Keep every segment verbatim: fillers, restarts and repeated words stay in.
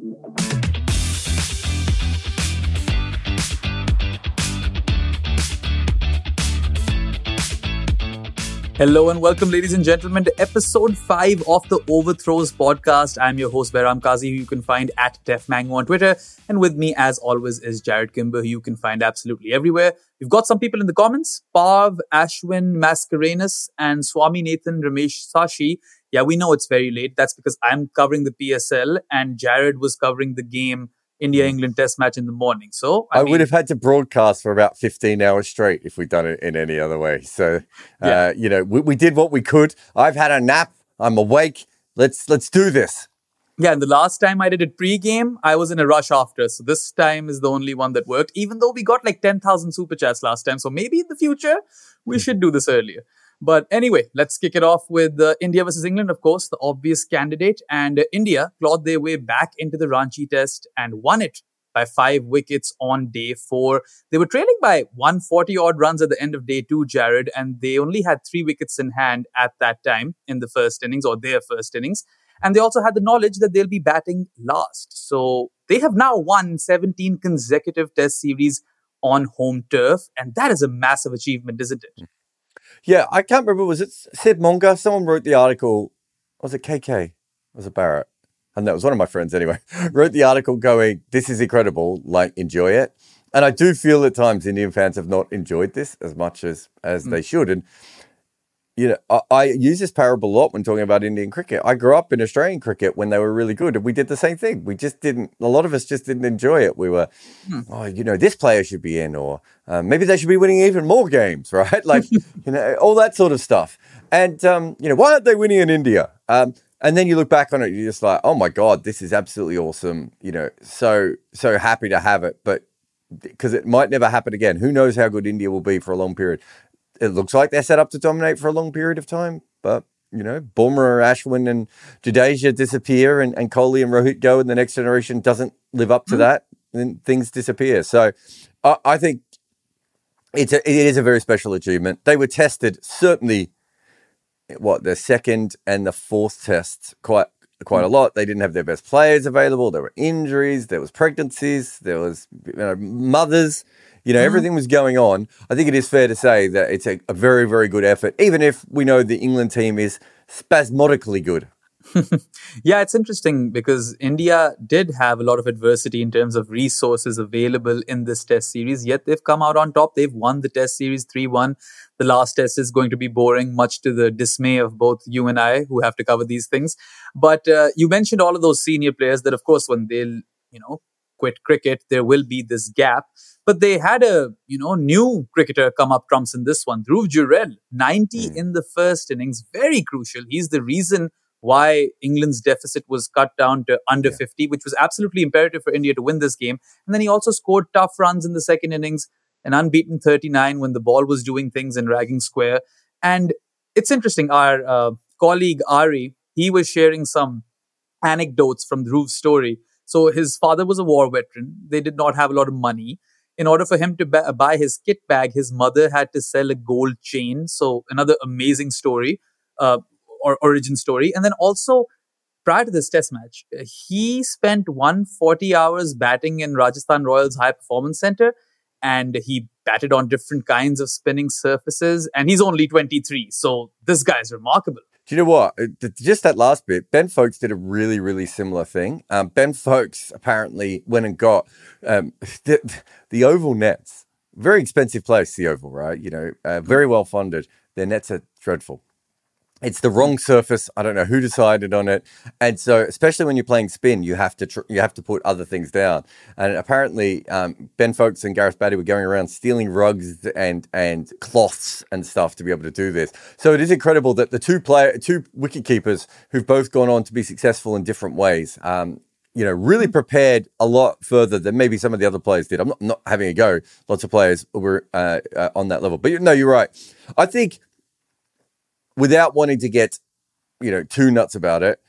Hello and welcome, ladies and gentlemen, to episode five of the Overthrows podcast. I'm your host, Behram Kazi, who you can find at DefMango on Twitter. And with me, as always, is Jared Kimber, who you can find absolutely everywhere. We've got some people in the comments. Parv, Ashwin, Mascarenus, and Swami Nathan Ramesh Sashi. Yeah, we know it's very late. That's because I'm covering the P S L and Jared was covering the game India-England test match in the morning. So I, I mean, would have had to broadcast for about fifteen hours straight if we'd done it in any other way. So, uh, Yeah. you know, we, we did what we could. I've had a nap. I'm awake. Let's let's do this. Yeah, and the last time I did it pre-game, I was in a rush after. So this time is the only one that worked, even though we got like ten thousand super chats last time. So maybe in the future, we should do this earlier. But anyway, let's kick it off with uh, India versus England, of course, the obvious candidate. And uh, India clawed their way back into the Ranchi test and won it by five wickets on day four. They were trailing by one hundred forty odd runs at the end of day two, Jared, and they only had three wickets in hand at that time in the first innings or their first innings. And they also had the knowledge that they'll be batting last. So they have now won seventeen consecutive test series on home turf. And that is a massive achievement, isn't it? Yeah, I can't remember. Was it Sid Monga? Someone wrote the article. Was it K K? Was it Barrett? And that was one of my friends anyway. Wrote the article going, this is incredible, like, enjoy it. And I do feel at times Indian fans have not enjoyed this as much as, as mm. they should. And, you know, I, I use this parable a lot when talking about Indian cricket. I grew up in Australian cricket when they were really good, and we did the same thing. We just didn't, a lot of us just didn't enjoy it. We were, mm. oh, you know, this player should be in, or um, maybe they should be winning even more games, right? Like, you know, all that sort of stuff. And, um, you know, why aren't they winning in India? Um, And then you look back on it, you're just like, oh my God, this is absolutely awesome. You know, so, so happy to have it, but because it might never happen again. Who knows how good India will be for a long period. It looks like they're set up to dominate for a long period of time, but, you know, Bumrah, Ashwin and Jadeja disappear and, and Kohli and Rohit go and the next generation doesn't live up to mm. that, then things disappear. So I, I think it's a, it is a very special achievement. They were tested certainly what the second and the fourth tests quite quite a lot. They didn't have their best players available. There were injuries, there was pregnancies, there was you know, mothers, you know, mm-hmm. everything was going on. I think it is fair to say that it's a, a very, very good effort, even if we know the England team is spasmodically good. Yeah, it's interesting because India did have a lot of adversity in terms of resources available in this test series, yet they've come out on top. They've won the test series three one. The last test is going to be boring, much to the dismay of both you and I who have to cover these things. But uh, you mentioned all of those senior players that, of course, when they'll, you know, quit cricket, there will be this gap. But they had a, you know, new cricketer come up trumps in this one. Dhruv Jurel, ninety mm. in the first innings, very crucial. He's the reason why England's deficit was cut down to under yeah. fifty, which was absolutely imperative for India to win this game. And then he also scored tough runs in the second innings, an unbeaten thirty-nine when the ball was doing things in Ragging Square. And it's interesting, our uh, colleague Ari, he was sharing some anecdotes from Dhruv's story. So his father was a war veteran. They did not have a lot of money. In order for him to ba- buy his kit bag, his mother had to sell a gold chain. So another amazing story. Uh, or origin story. And then also, prior to this test match, he spent one hundred forty hours batting in Rajasthan Royals High Performance Center, and he batted on different kinds of spinning surfaces, and he's only twenty-three. So this guy's remarkable. Do you know what? Just that last bit, Ben Foakes did a really, really similar thing. Um, Ben Foakes apparently went and got um, the, the Oval nets. Very expensive place, the Oval, right? You know, uh, very well funded. Their nets are dreadful. It's the wrong surface. I don't know who decided on it. And so, especially when you're playing spin, you have to tr- you have to put other things down. And apparently, um, Ben Foakes and Gareth Batty were going around stealing rugs and and cloths and stuff to be able to do this. So it is incredible that the two player, two wicket keepers who've both gone on to be successful in different ways, um, you know, really prepared a lot further than maybe some of the other players did. I'm not, not having a go. Lots of players were uh, uh, on that level. But no, you're right. I think, without wanting to get, you know, too nuts about it,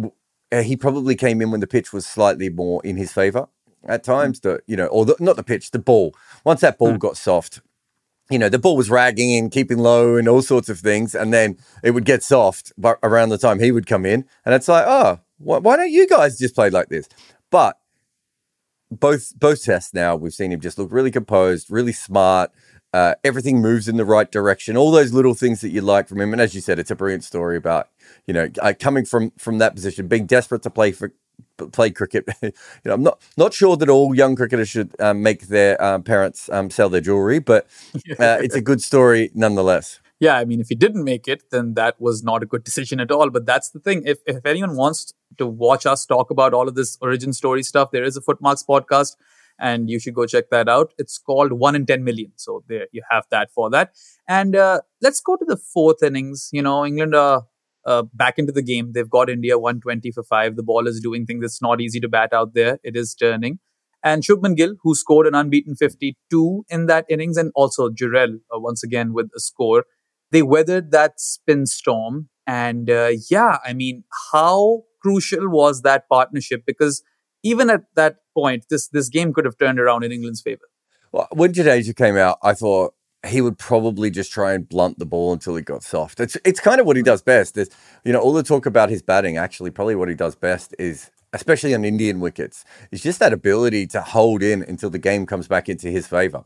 he probably came in when the pitch was slightly more in his favour at times. The, you know, or the, not the pitch, the ball. Once that ball mm. got soft, you know, the ball was ragging and keeping low and all sorts of things, and then it would get soft. But around the time he would come in, and it's like, oh, why, why don't you guys just play like this? But both both tests now, we've seen him just look really composed, really smart. Uh, everything moves in the right direction. All those little things that you like from him. And as you said, it's a brilliant story about, you know, uh, coming from from that position, being desperate to play for play cricket. you know, I'm not not sure that all young cricketers should um, make their um, parents um, sell their jewelry, but uh, it's a good story nonetheless. Yeah, I mean, if he didn't make it, then that was not a good decision at all. But that's the thing. If if anyone wants to watch us talk about all of this origin story stuff, there is a Footmarks podcast, and you should go check that out. It's called One in Ten Million. So there you have that for that. And uh, let's go to the fourth innings. You know, England are uh, back into the game. They've got India one twenty for five. The ball is doing things. It's not easy to bat out there. It is turning. And Shubman Gill, who scored an unbeaten fifty-two in that innings, and also Jurel, uh, once again with a score. They weathered that spin storm. And uh, yeah, I mean, how crucial was that partnership? Because even at that point, this this game could have turned around in England's favour. Well, when Jadeja came out, I thought he would probably just try and blunt the ball until he got soft. It's it's kind of what he does best. There's, you know, all the talk about his batting, actually, probably what he does best is, especially on Indian wickets, is just that ability to hold in until the game comes back into his favour.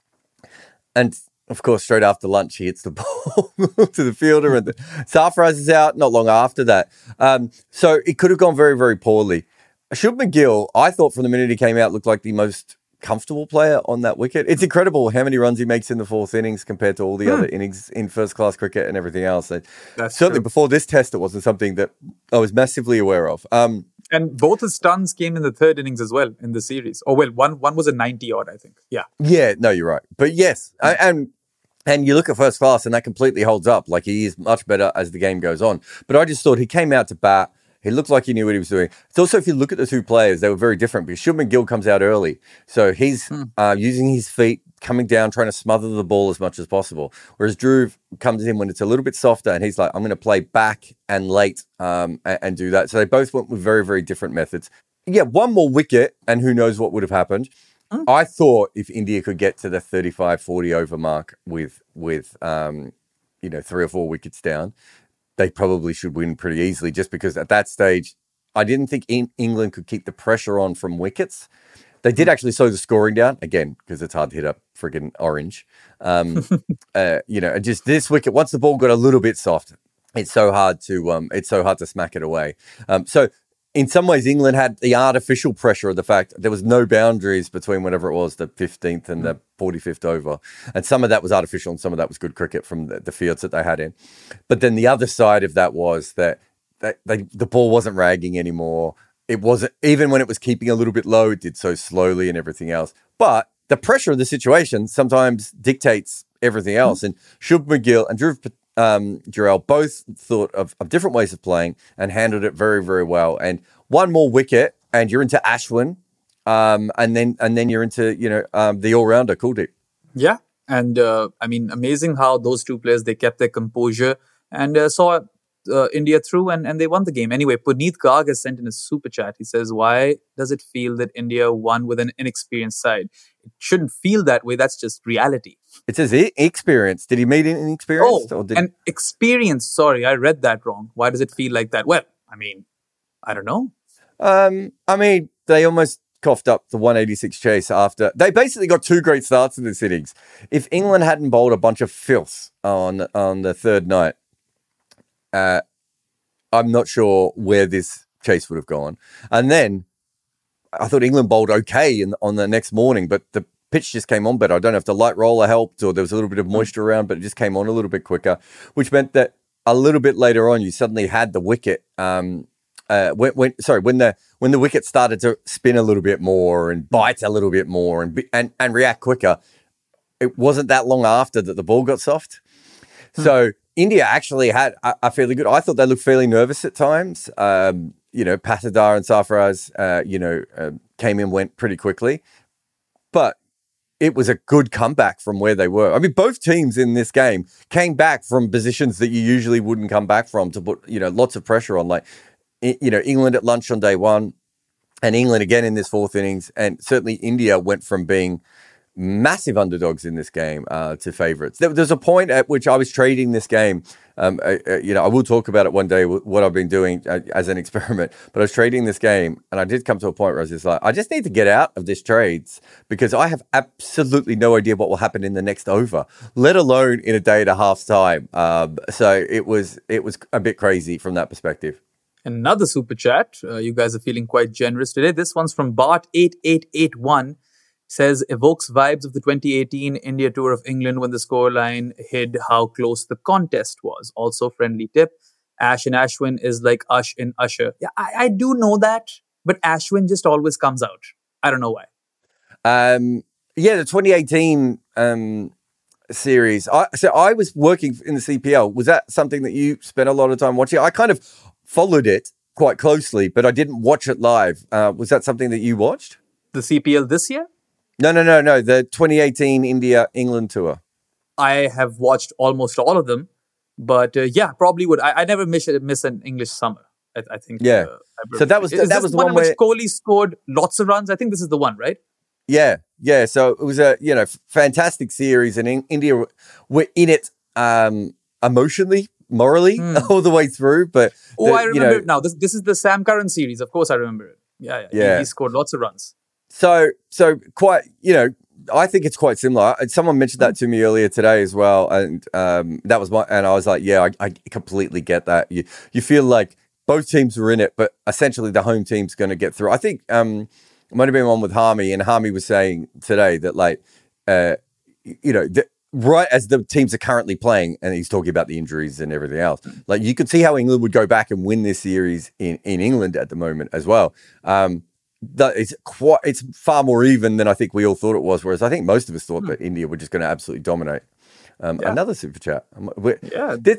And of course, straight after lunch, he hits the ball to the fielder, and the Sarfaraz is out not long after that. Um, so it could have gone very, very poorly. Shubman Gill, I thought from the minute he came out, looked like the most comfortable player on that wicket. It's incredible how many runs he makes in the fourth innings compared to all the hmm. other innings in first-class cricket and everything else. And That's certainly true. Before this test, it wasn't something that I was massively aware of. Um, and both his stuns came in the third innings as well in the series. Oh, well, one one was a ninety-odd, I think. Yeah. Yeah, no, you're right. But yes, I, and and you look at first class, and that completely holds up. Like, he is much better as the game goes on. But I just thought he came out to bat. He looked like he knew what he was doing. It's also, if you look at the two players, they were very different because Shubman Gill comes out early. So he's hmm. uh, using his feet, coming down, trying to smother the ball as much as possible. Whereas Dhruv comes in when it's a little bit softer, and he's like, I'm going to play back and late um, and, and do that. So they both went with very, very different methods. Yeah, one more wicket, and who knows what would have happened. Hmm. I thought if India could get to the thirty-five forty over mark with, with um, you know, three or four wickets down, they probably should win pretty easily, just because at that stage, I didn't think in- England could keep the pressure on from wickets. They did actually slow the scoring down, again, because it's hard to hit up friggin' orange. Um, uh, you know, and just this wicket, once the ball got a little bit soft, it's so hard to um, it's so hard to smack it away. Um, so in some ways, England had the artificial pressure of the fact there was no boundaries between whatever it was, the fifteenth and the forty-fifth over. And some of that was artificial and some of that was good cricket from the, the fields that they had in. But then the other side of that was that, that they, the ball wasn't ragging anymore. It wasn't, even when it was keeping a little bit low, it did so slowly and everything else. But the pressure of the situation sometimes dictates everything else. And Shubman Gill and Dhruv Um, Jurel both thought of, of different ways of playing and handled it very, very well. And one more wicket, and you're into Ashwin, um, and then and then you're into you know um, the all rounder Kuldeep. Yeah, and uh, I mean, amazing how those two players, they kept their composure and uh, saw uh, India through, and, and they won the game. Anyway, Puneet Garg has sent in a super chat. He says, "Why does it feel that India won with an inexperienced side? It shouldn't feel that way. That's just reality." It says experience. Did he mean inexperienced? Oh, or did... an experience. Sorry, I read that wrong. Why does it feel like that? Well, I mean, I don't know. Um, I mean, they almost coughed up the one eighty-six chase after. They basically got two great starts in this innings. If England hadn't bowled a bunch of filth on, on the third night, uh, I'm not sure where this chase would have gone. And then I thought England bowled okay in, on the next morning, but the pitch just came on better. I don't know if the light roller helped or there was a little bit of moisture around, but it just came on a little bit quicker, which meant that a little bit later on, you suddenly had the wicket. Um, uh, when, when sorry, when the when the wicket started to spin a little bit more and bite a little bit more and and and react quicker, it wasn't that long after that the ball got soft. Hmm. So India actually had a, a fairly good. I thought they looked fairly nervous at times. Um, you know, Patidar and Sarfaraz, uh, you know, uh, came in, went pretty quickly, but it was a good comeback from where they were. I mean, both teams in this game came back from positions that you usually wouldn't come back from to put, you know, lots of pressure on. Like, you know, England at lunch on day one and England again in this fourth innings. And certainly India went from being massive underdogs in this game uh, to favorites. There, there's a point at which I was trading this game. Um, uh, uh, you know, I will talk about it one day, what I've been doing uh, as an experiment, but I was trading this game and I did come to a point where I was just like, I just need to get out of this trades because I have absolutely no idea what will happen in the next over, let alone in a day and a half's time. Um, so it was, it was a bit crazy from that perspective. Another super chat. Uh, you guys are feeling quite generous today. This one's from Bart eight eight eight one. Says evokes vibes of the twenty eighteen India tour of England when the scoreline hid how close the contest was. Also, friendly tip: Ash and Ashwin is like Ush in Usher. Yeah, I, I do know that, but Ashwin just always comes out. I don't know why. Um, yeah, the twenty eighteen um, series. I, so I was working in the C P L. Was that something that you spent a lot of time watching? I kind of followed it quite closely, but I didn't watch it live. Uh, was that something that you watched? The C P L this year? No, no, no, no. The twenty eighteen India England tour. I have watched almost all of them, but uh, yeah, probably would. I, I never miss miss an English summer. I, I think. Yeah. Uh, so that was is that was the one one in which where Kohli scored lots of runs. I think this is the one, right? Yeah, yeah. So it was a you know fantastic series, and in, India were in it um, emotionally, morally, mm. all the way through. But oh, the, I remember you know, it now. This this is the Sam Curran series. Of course, I remember it. Yeah, yeah. yeah. He, he scored lots of runs. So, so quite, you know, I think it's quite similar. Someone mentioned that to me earlier today as well, and um, that was my, and I was like, yeah, I, I completely get that. You, you feel like both teams were in it, but essentially the home team's going to get through. I think um, it might have been one with Harmy, and Harmy was saying today that, like, uh, you know, the, right as the teams are currently playing, and he's talking about the injuries and everything else, like you could see how England would go back and win this series in in England at the moment as well. Um, That it's quite, it's far more even than I think we all thought it was. Whereas I think most of us thought hmm. that India were just going to absolutely dominate. Um, yeah. Another super chat. Yeah. This,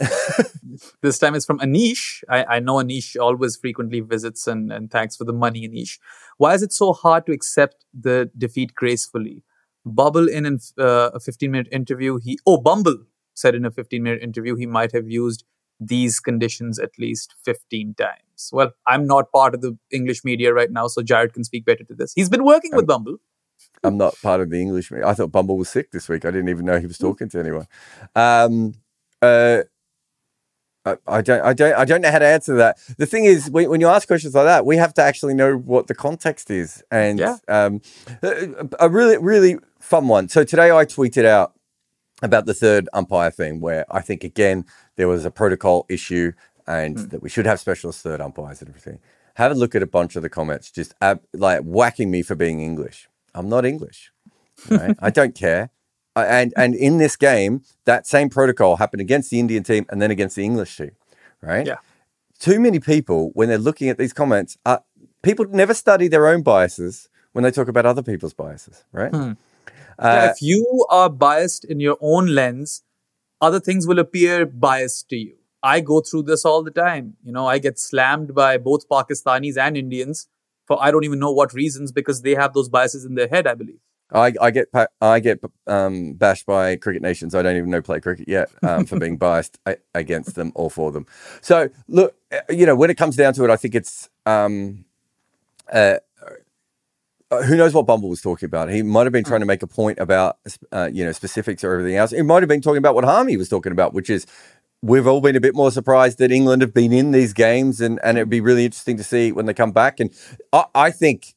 this time it's from Anish. I, I know Anish always frequently visits and, and thanks for the money, Anish. Why is it so hard to accept the defeat gracefully? Bubble in an, uh, a fifteen minute interview. He oh Bumble said in a fifteen minute interview he might have used these conditions at least fifteen times. Well, I'm not part of the English media right now, so Jared can speak better to this. He's been working I'm, with Bumble. I'm not part of the English media. I thought Bumble was sick this week. I didn't even know he was talking to anyone. Um, uh, I, I don't, I don't, I don't know how to answer that. The thing is, when, when you ask questions like that, we have to actually know what the context is. And yeah. um, a, a really, really fun one. So today I tweeted out about the third umpire thing, where I think again there was a protocol issue and mm. that we should have specialist third umpires and everything. Have a look at a bunch of the comments, just ab- like whacking me for being English. I'm not English. Right? I don't care. I, and and in this game, that same protocol happened against the Indian team and then against the English team. Right? Yeah. Too many people, when they're looking at these comments, uh, people never study their own biases when they talk about other people's biases. Right? Mm. Uh, yeah, if you are biased in your own lens, other things will appear biased to you. I go through this all the time. You know, I get slammed by both Pakistanis and Indians for I don't even know what reasons because they have those biases in their head, I believe. I, I get I get um, bashed by cricket nations I don't even know play cricket yet um, for being biased against them or for them. So, look, you know, when it comes down to it, I think it's... Um, uh, Uh, who knows what Bumble was talking about? He might have been trying to make a point about, uh, you know, specifics or everything else. He might have been talking about what Harmy was talking about, which is we've all been a bit more surprised that England have been in these games, and, and it'd be really interesting to see when they come back. And I, I think,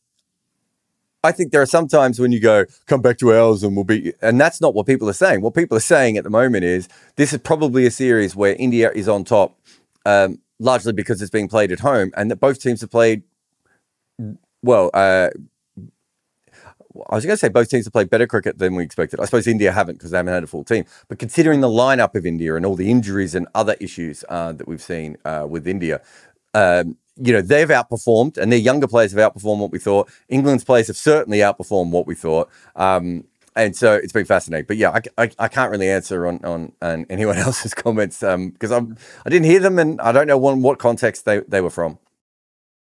I think there are some times when you go, come back to ours and we'll be, and that's not what people are saying. What people are saying at the moment is this is probably a series where India is on top, um, largely because it's being played at home, and that both teams have played well. Uh, I was going to say both teams have played better cricket than we expected. I suppose India haven't because they haven't had a full team. But considering the lineup of India and all the injuries and other issues uh, that we've seen uh, with India, um, you know, they've outperformed and their younger players have outperformed what we thought. England's players have certainly outperformed what we thought. Um, and so it's been fascinating. But yeah, I, I, I can't really answer on, on, on anyone else's comments because um, I didn't hear them and I don't know one, what context they, they were from.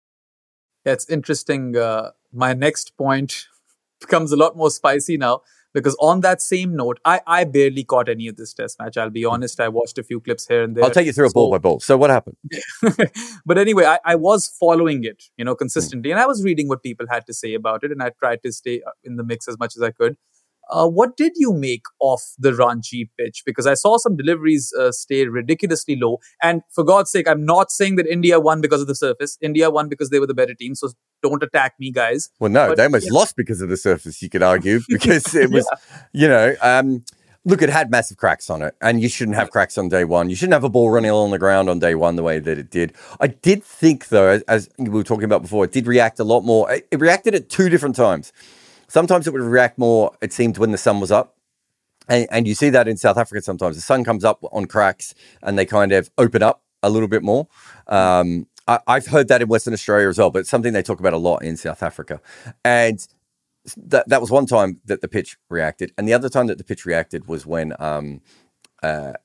Yeah, it's interesting. Uh, my next point becomes a lot more spicy now Because on that same note, I, I barely caught any of this test match. I'll be honest. I watched a few clips here and there. I'll take you through a So- ball by ball. So what happened? but anyway, I, I was following it, you know, consistently, and I was reading what people had to say about it, and I tried to stay in the mix as much as I could. Uh, what did you make of the Ranchi pitch? Because I saw some deliveries uh, stay ridiculously low. And for God's sake, I'm not saying that India won because of the surface. India won because they were the better team. So don't attack me, guys. Well, no, But, they almost yeah. lost because of the surface, you could argue, because it was, you know, um, look, it had massive cracks on it, and you shouldn't have cracks on day one. You shouldn't have a ball running along the ground on day one the way that it did. I did think, though, as, as we were talking about before, it did react a lot more. It, it reacted at two different times. Sometimes it would react more, it seemed, when the sun was up. And, and you see that in South Africa sometimes. The sun comes up on cracks and they kind of open up a little bit more. Um, I, I've heard that in Western Australia as well, but it's something they talk about a lot in South Africa. And that that was one time that the pitch reacted. And the other time that the pitch reacted was when um, uh,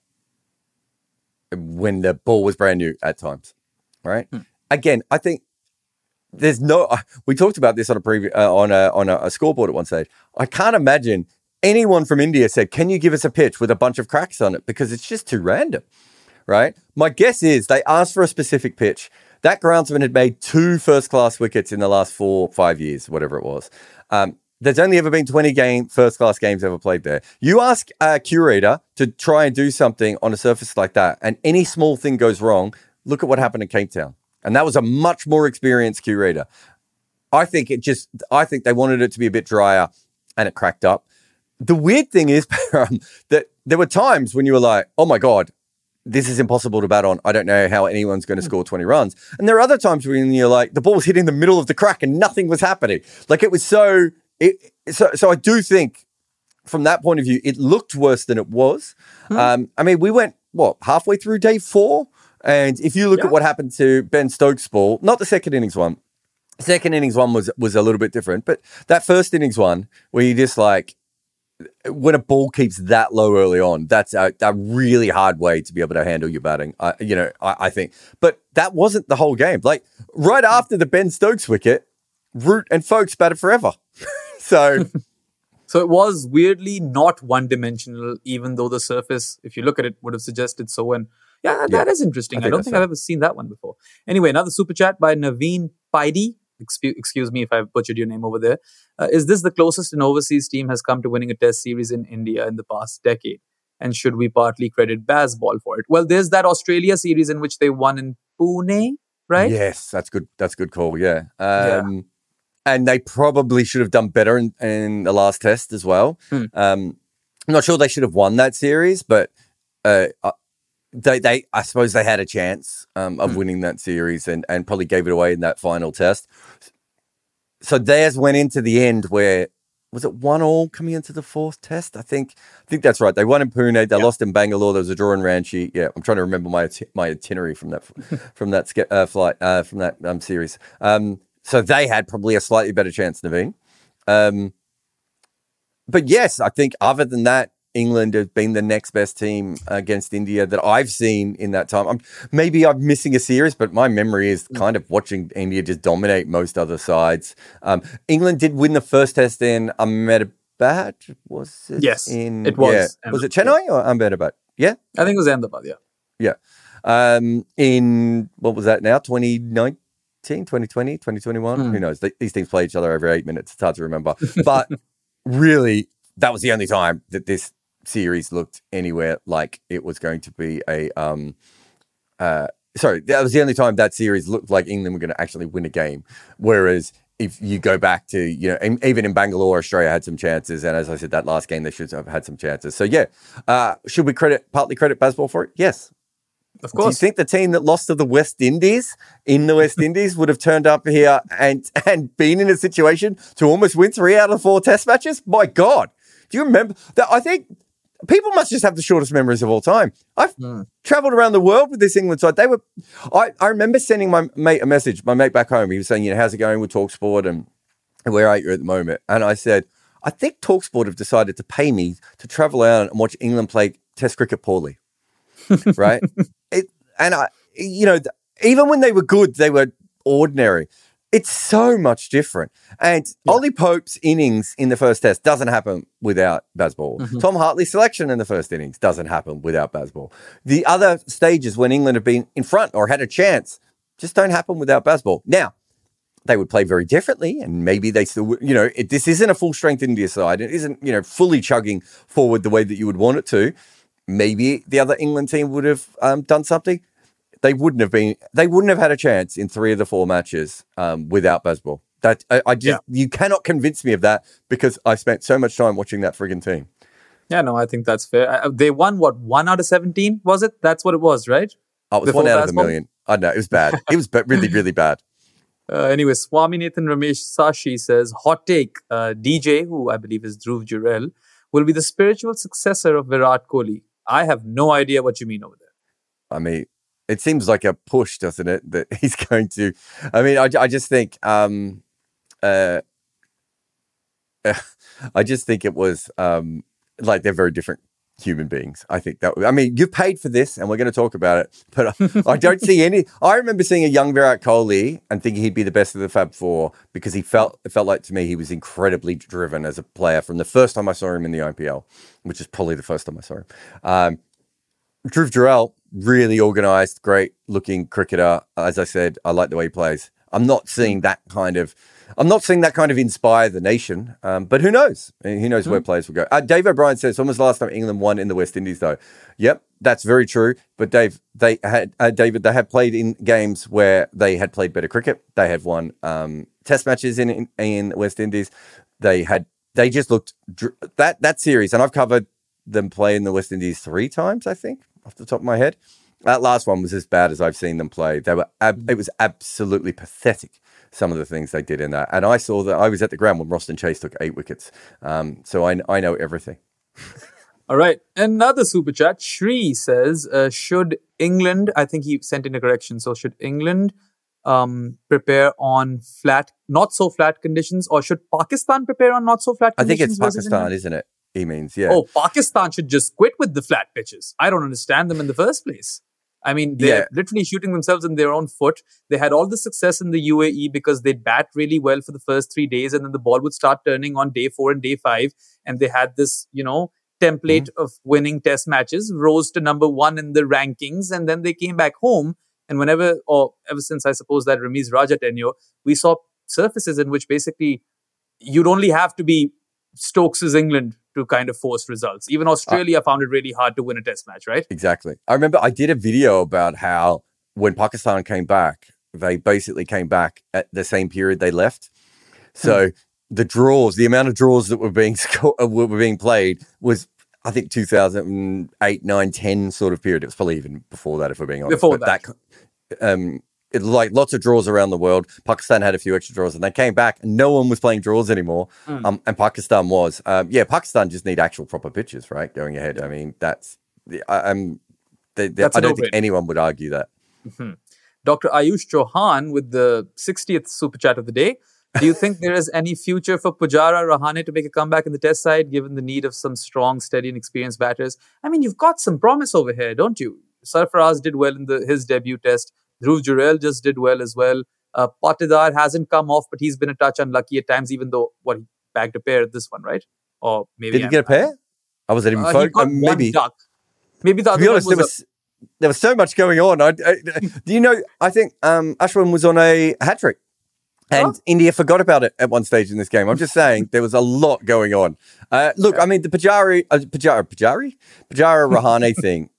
when the ball was brand new at times, right? Hmm. Again, I think there's no. Uh, we talked about this on a previous uh, on a on a, a scoreboard at one stage. I can't imagine anyone from India said, "Can you give us a pitch with a bunch of cracks on it?" Because it's just too random, right? My guess is they asked for a specific pitch. That groundsman had made two first-class wickets in the last four, five years, whatever it was. Um, there's only ever been twenty game first-class games ever played there. You ask a curator to try and do something on a surface like that, and any small thing goes wrong. Look at what happened in Cape Town. And that was a much more experienced curator. I think it just, I think they wanted it to be a bit drier and it cracked up. The weird thing is um, that there were times when you were like, oh my God, this is impossible to bat on. I don't know how anyone's going to score twenty runs. And there are other times when you're like, the ball was hitting the middle of the crack and nothing was happening. Like it was so, it, so, so I do think from that point of view, it looked worse than it was. Hmm. Um, I mean, we went, what, halfway through day four? And if you look yeah. at what happened to Ben Stokes' ball, not the second innings one, second innings one was was a little bit different, but that first innings one where you just like, when a ball keeps that low early on, that's a, a really hard way to be able to handle your batting, uh, you know, I, I think. But that wasn't the whole game. Like right after the Ben Stokes wicket, Root and Folks batted forever. so... So it was weirdly not one-dimensional, even though the surface, if you look at it, would have suggested so. And yeah, that yeah, is interesting. I, I don't think so. I've ever seen that one before. Anyway, another super chat by Naveen Paidi. Excuse, excuse me if I butchered your name over there. Uh, is this the closest an overseas team has come to winning a test series in India in the past decade? And should we partly credit Bazball for it? Well, there's that Australia series in which they won in Pune, right? Yes, that's good. That's a good call. Yeah. Um, yeah. And they probably should have done better in, in the last test as well. Hmm. Um, I'm not sure they should have won that series, but uh, they, they, I suppose they had a chance um, of hmm. winning that series and, and probably gave it away in that final test. So theirs went into the end where, was it one all coming into the fourth test? I think I think that's right. They won in Pune. They yeah. lost in Bangalore. There was a draw in Ranchi. Yeah, I'm trying to remember my my itinerary from that from that uh, flight uh, from that um, series. Um, So they had probably a slightly better chance, Naveen. Um, but yes, I think other than that, England has been the next best team against India that I've seen in that time. I'm, maybe I'm missing a series, but my memory is kind of watching India just dominate most other sides. Um, England did win the first test in Ahmedabad. Was it? Yes, in, it was. Yeah. Was it Chennai or Ahmedabad? Yeah? I think it was Ahmedabad, yeah. Yeah. Um, in, what was that now? twenty nineteen? twenty twenty, twenty twenty-one, hmm. Who knows? These teams play each other every eight minutes. It's hard to remember. But really, that was the only time that this series looked anywhere like it was going to be a... Um, uh, sorry, that was the only time that series looked like England were going to actually win a game. Whereas if you go back to, you know, even in Bangalore, Australia had some chances. And as I said, that last game, they should have had some chances. So yeah, uh, should we credit partly credit Bazball for it? Yes. Of course. Do you think the team that lost to the West Indies in the West Indies would have turned up here and and been in a situation to almost win three out of four test matches? My God. Do you remember that? I think people must just have the shortest memories of all time. I've mm. traveled around the world with this England side. They were, I, I remember sending my mate a message, my mate back home. He was saying, you know, how's it going with TalkSport and where are you at the moment? And I said, I think TalkSport have decided to pay me to travel out and watch England play test cricket poorly. Right? It, and I, you know, even when they were good, they were ordinary. It's so much different. And yeah. Ollie Pope's innings in the first test doesn't happen without Bazball. Mm-hmm. Tom Hartley's selection in the first innings doesn't happen without Bazball. The other stages when England have been in front or had a chance just don't happen without Bazball. Now, they would play very differently, and maybe they still, you know, it, this isn't a full-strength India side. It isn't, you know, fully chugging forward the way that you would want it to. Maybe the other England team would have um, done something. They wouldn't have been. They wouldn't have had a chance in three of the four matches um, without Bazball. That I, I just yeah. you cannot convince me of that because I spent so much time watching that friggin' team. Yeah, no, I think that's fair. Uh, they won what one out of seventeen? Was it? That's what it was, right? Oh, it was Before one out Bazball? Of a million. I know it was bad. It was really, really bad. Uh, anyway, Swaminathan Ramesh Sashi says, hot take, uh, D J, who I believe is Dhruv Jurel, will be the spiritual successor of Virat Kohli. I have no idea what you mean over there. I mean, it seems like a push, doesn't it? That he's going to. I mean, I, I just think, um, uh, I just think it was um, like they're very different human beings. I think that. I mean, you paid for this, and we're going to talk about it. But I, I don't see any. I remember seeing a young Virat Kohli and thinking he'd be the best of the Fab Four because he felt. It felt like to me he was incredibly driven as a player from the first time I saw him in the I P L, which is probably the first time I saw him. Um, Dhruv Jurel, really organised, great-looking cricketer. As I said, I like the way he plays. I'm not seeing that kind of. I'm not seeing that kind of inspire the nation. Um, but who knows? Who knows mm-hmm. where players will go? Uh, Dave O'Brien says, "When was the last time England won in the West Indies?" Though, yep, that's very true. But Dave, they had uh, David, they have played in games where they had played better cricket. They have won um, Test matches in, in in West Indies. They had. They just looked that that series, and I've covered them play in the West Indies three times, I think, off the top of my head. That last one was as bad as I've seen them play. They were ab- it was absolutely pathetic, some of the things they did in that. And I saw that I was at the ground when Roston Chase took eight wickets. Um, so I, I know everything. All right. Another super chat. Shri says, uh, should England, I think he sent in a correction. So should England um, prepare on flat, not so flat conditions, or should Pakistan prepare on not so flat I think conditions? it's Pakistan, isn't it? He means, yeah. Oh, Pakistan should just quit with the flat pitches. I don't understand them in the first place. I mean, they're yeah. literally shooting themselves in their own foot. They had all the success in the U A E because they'd bat really well for the first three days and then the ball would start turning on day four and day five. And they had this, you know, template mm-hmm. of winning test matches, rose to number one in the rankings. And then they came back home. And whenever, or ever since I suppose that Ramiz Raja tenure, we saw surfaces in which basically you'd only have to be Stokes' England to kind of force results. Even Australia uh, found it really hard to win a test match, right? Exactly. I remember I did a video about how when Pakistan came back, they basically came back at the same period they left. So hmm. the draws, the amount of draws that were being sco- were being played was, I think, two thousand eight, nine, ten sort of period. It was probably even before that, if we're being honest. Before that. that um, It like lots of draws around the world. Pakistan had a few extra draws and they came back and no one was playing draws anymore. Mm. Um, and Pakistan was. Um, yeah, Pakistan just need actual proper pitches, right? Going ahead. I mean, that's, I, I'm, they, they, I don't think anyone would argue that. Mm-hmm. Doctor Ayush Chauhan with the sixtieth super chat of the day. Do you think there is any future for Pujara Rahane to make a comeback in the test side, given the need of some strong, steady and experienced batters? I mean, you've got some promise over here, don't you? Sarfaraz did well in the his debut test. Dhruv Jurel just did well as well. Uh, Patidar hasn't come off, but he's been a touch unlucky at times, even though, what, he bagged a pair at this one, right? Or maybe... Did he I'm get a pair? I wasn't even... Uh, fo- he got uh, maybe. Duck. Maybe the to other be honest, one there was... was, a... there was so much going on. I, I, do you know, I think um, Ashwin was on a hat-trick. And oh. India forgot about it at one stage in this game. I'm just saying there was a lot going on. Uh, look, I mean, the Pujari... Uh, Pujara, Pujari? Pujara Rahane thing...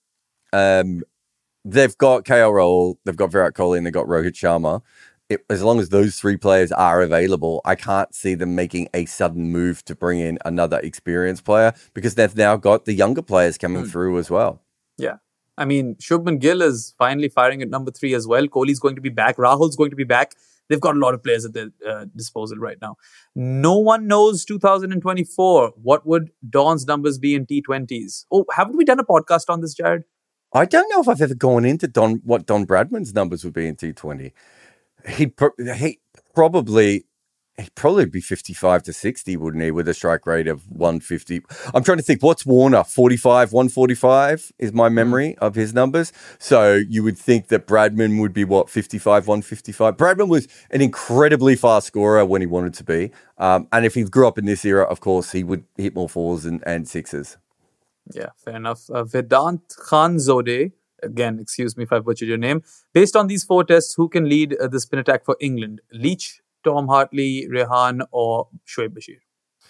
Um, They've got K L Rahul, they've got Virat Kohli, and they've got Rohit Sharma. It, as long as those three players are available, I can't see them making a sudden move to bring in another experienced player because they've now got the younger players coming mm. through as well. Yeah. I mean, Shubman Gill is finally firing at number three as well. Kohli's going to be back. Rahul's going to be back. They've got a lot of players at their uh, disposal right now. No one knows two thousand twenty-four. What would Don's numbers be in T twenties? Oh, haven't we done a podcast on this, Jared? I don't know if I've ever gone into Don what Don Bradman's numbers would be in T twenty. He'd pro- he probably he'd probably be fifty-five to sixty, wouldn't he, with a strike rate of one fifty? I'm trying to think, what's Warner? forty-five, one forty-five is my memory of his numbers. So you would think that Bradman would be, what, fifty-five, one fifty-five? Bradman was an incredibly fast scorer when he wanted to be. Um, and if he grew up in this era, of course, he would hit more fours and, and sixes. Yeah, fair enough. Uh, Vedant Khanzode, again, excuse me if I butchered your name. Based on these four tests, who can lead uh, the spin attack for England? Leach, Tom Hartley, Rehan, or Shoaib Bashir?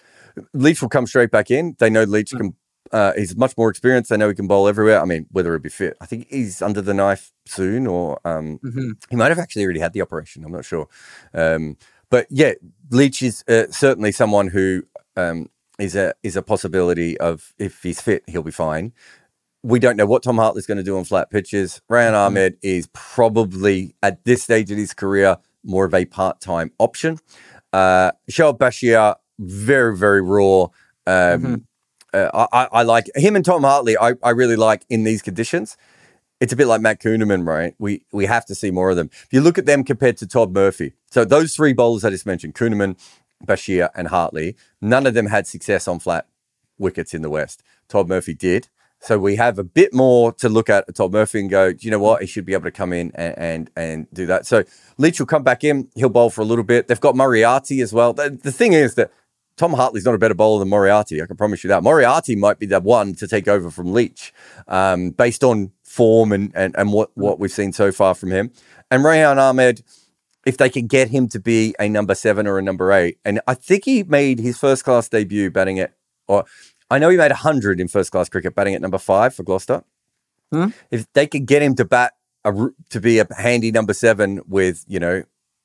Leach will come straight back in. They know Leach can. Uh, he's much more experienced. They know he can bowl everywhere. I mean, whether he'll be fit, I think he's under the knife soon, or um, mm-hmm. he might have actually already had the operation. I'm not sure. Um, but yeah, Leach is uh, certainly someone who um, is a is a possibility of, if he's fit, he'll be fine. We don't know what Tom Hartley's going to do on flat pitches. Rehan mm-hmm. Ahmed is probably, at this stage of his career, more of a part-time option. Uh, Shoaib Bashir, very, very raw. Um, mm-hmm. uh, I, I like him and Tom Hartley. I, I really like in these conditions. It's a bit like Matt Kuhneman, right? We we have to see more of them. If you look at them compared to Todd Murphy, so those three bowlers I just mentioned, Kuhneman, Bashir, and Hartley, none of them had success on flat wickets in the West. Todd Murphy did. So we have a bit more to look at Todd Murphy and go, do you know what? He should be able to come in and, and and do that. So Leach will come back in. He'll bowl for a little bit. They've got Moriarty as well. The, the thing is that Tom Hartley's not a better bowler than Moriarty. I can promise you that. Moriarty might be the one to take over from Leach um, based on form and, and, and what, what we've seen so far from him. And Rehan Ahmed, if they can get him to be a number seven or a number eight, and I think he made his first class debut batting at, or I know he made one hundred in first-class cricket, batting at number five for Gloucester. Hmm? If they could get him to bat a, to be a handy number seven with, you know,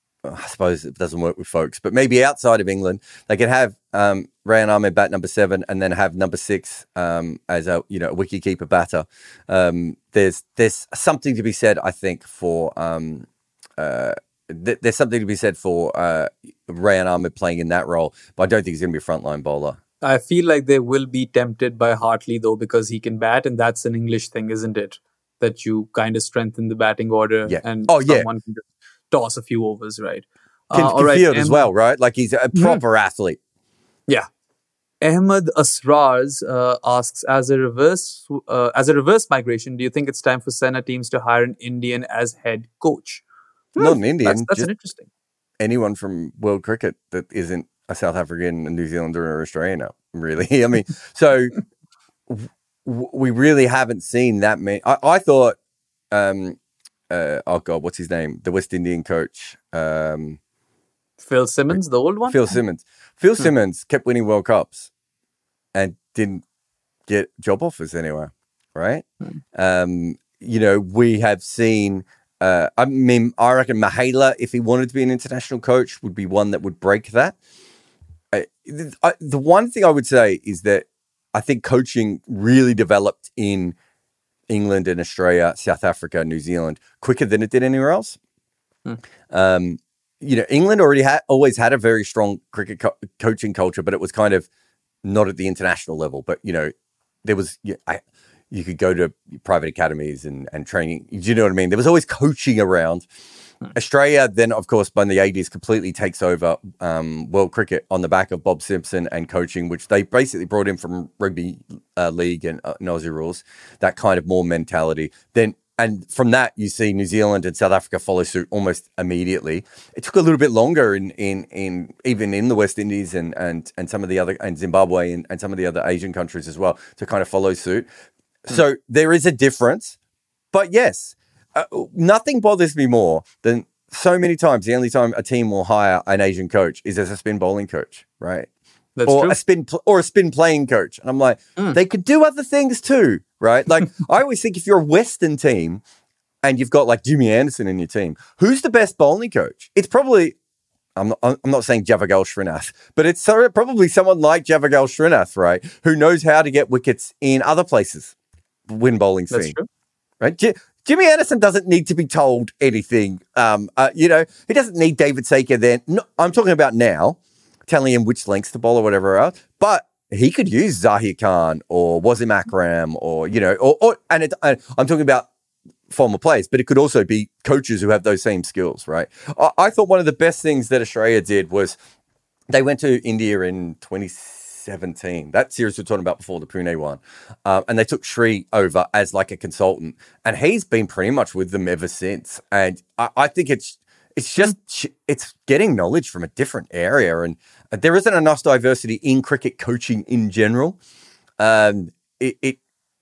I suppose it doesn't work with folks, but maybe outside of England, they could have um, Rehan Ahmed bat number seven and then have number six um, as a, you know, a wicket-keeper batter. Um, there's there's something to be said, I think, for um, uh, th- there's something to be said for uh, Rehan Ahmed playing in that role, but I don't think he's going to be a frontline bowler. I feel like they will be tempted by Hartley, though, because he can bat, and that's an English thing, isn't it? That you kind of strengthen the batting order, yeah. and oh, yeah. someone can just toss a few overs, right? Can, uh, can right, field Ahmed, as well, right? Like he's a proper mm-hmm. athlete. Yeah. Ahmed Asrars uh, asks, as a reverse uh, as a reverse migration, do you think it's time for Sena teams to hire an Indian as head coach? Not an Indian. That's, that's an interesting. Anyone from world cricket that isn't a South African, a New Zealander, or Australian, really. I mean, so w- we really haven't seen that many. I, I thought, um, uh, oh God, what's his name? The West Indian coach. Um, Phil Simmons, the old one? Phil Simmons. Phil Simmons kept winning World Cups and didn't get job offers anywhere, right? Hmm. Um, you know, we have seen... Uh, I mean, I reckon Mahela, if he wanted to be an international coach, would be one that would break that. I, I, the one thing I would say is that I think coaching really developed in England and Australia, South Africa, New Zealand quicker than it did anywhere else. Hmm. Um, you know, England already had always had a very strong cricket co- coaching culture, but it was kind of not at the international level. But you know, there was. You, I, You could go to private academies and, and training. Do you know what I mean? There was always coaching around. Hmm. Australia then, of course, by the eighties, completely takes over um, world cricket on the back of Bob Simpson and coaching, which they basically brought in from rugby uh, league and, uh, and Aussie rules, that kind of more mentality. Then, and from that, you see New Zealand and South Africa follow suit almost immediately. It took a little bit longer in in, in even in the West Indies and and and some of the other, and Zimbabwe and, and some of the other Asian countries as well, to kind of follow suit. So there is a difference, but yes, uh, nothing bothers me more than so many times the only time a team will hire an Asian coach is as a spin bowling coach, right? That's or true. a spin pl- or a spin playing coach, and I'm like, mm. they could do other things too, right? Like I always think if you're a Western team and you've got like Jimmy Anderson in your team, who's the best bowling coach? It's probably. I'm not, I'm not saying Javagal Srinath, but it's so, probably someone like Javagal Srinath, right? Who knows how to get wickets in other places. Win bowling scene, That's true. Right? J- Jimmy Anderson doesn't need to be told anything. Um, uh, you know, he doesn't need David Saker then. No, I'm talking about now, telling him which lengths to bowl or whatever else. But he could use Zahir Khan or Wasim Akram or, you know, or, or and it, uh, I'm talking about former players, but it could also be coaches who have those same skills, right? I, I thought one of the best things that Australia did was they went to India in twenty seventeen. That series we we're talking about before, the Pune one. Uh, and they took Sri over as like a consultant. And he's been pretty much with them ever since. And I, I think it's it's just, it's getting knowledge from a different area. And there isn't enough diversity in cricket coaching in general. Um, it, it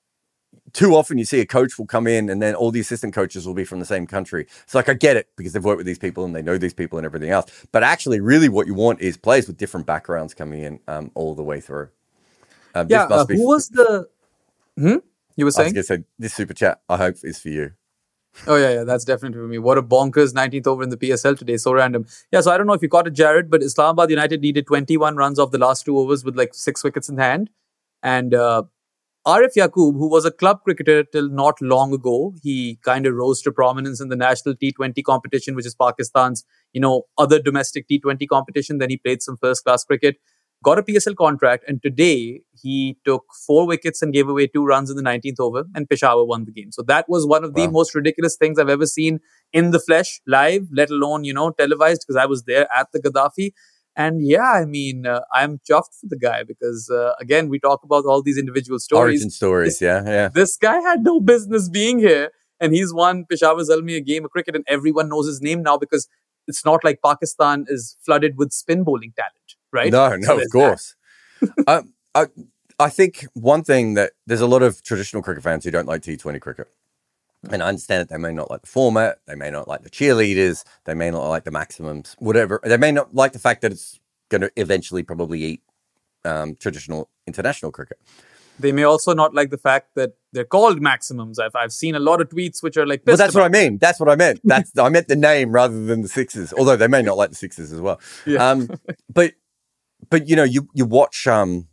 Too often you see a coach will come in and then all the assistant coaches will be from the same country. It's like, I get it because they've worked with these people and they know these people and everything else. But actually, really what you want is players with different backgrounds coming in um, all the way through. Um, yeah, uh, who was the... Hmm? You were saying? I was going to say, this super chat, I hope, is for you. Oh, yeah, yeah, that's definitely for me. What a bonkers nineteenth over in the P S L today. So random. Yeah, so I don't know if you caught it, Jared, but Islamabad United needed twenty-one runs off the last two overs with like six wickets in hand. And... Uh, Arif Yaqub, who was a club cricketer till not long ago, he kind of rose to prominence in the national T twenty competition, which is Pakistan's, you know, other domestic T twenty competition. Then he played some first-class cricket, got a P S L contract, and today he took four wickets and gave away two runs in the nineteenth over, and Peshawar won the game. So that was one of the wow. most ridiculous things I've ever seen in the flesh, live, let alone, you know, televised, because I was there at the Gaddafi. And yeah, I mean, uh, I'm chuffed for the guy because, uh, again, we talk about all these individual stories. Origin stories, this, yeah, yeah. This guy had no business being here, and he's won Peshawar Zalmi a game of cricket, and everyone knows his name now because it's not like Pakistan is flooded with spin bowling talent, right? No, no, so of course. um, I, I think one thing that there's a lot of traditional cricket fans who don't like T twenty cricket. And I understand that they may not like the format, they may not like the cheerleaders, they may not like the maximums, whatever. They may not like the fact that it's going to eventually probably eat um, traditional international cricket. They may also not like the fact that they're called maximums. I've I've seen a lot of tweets which are like... Well, that's what I mean. That's what I meant. That's I meant the name rather than the sixes, although they may not like the sixes as well. Yeah. Um, but, but you know, you, you watch... Um,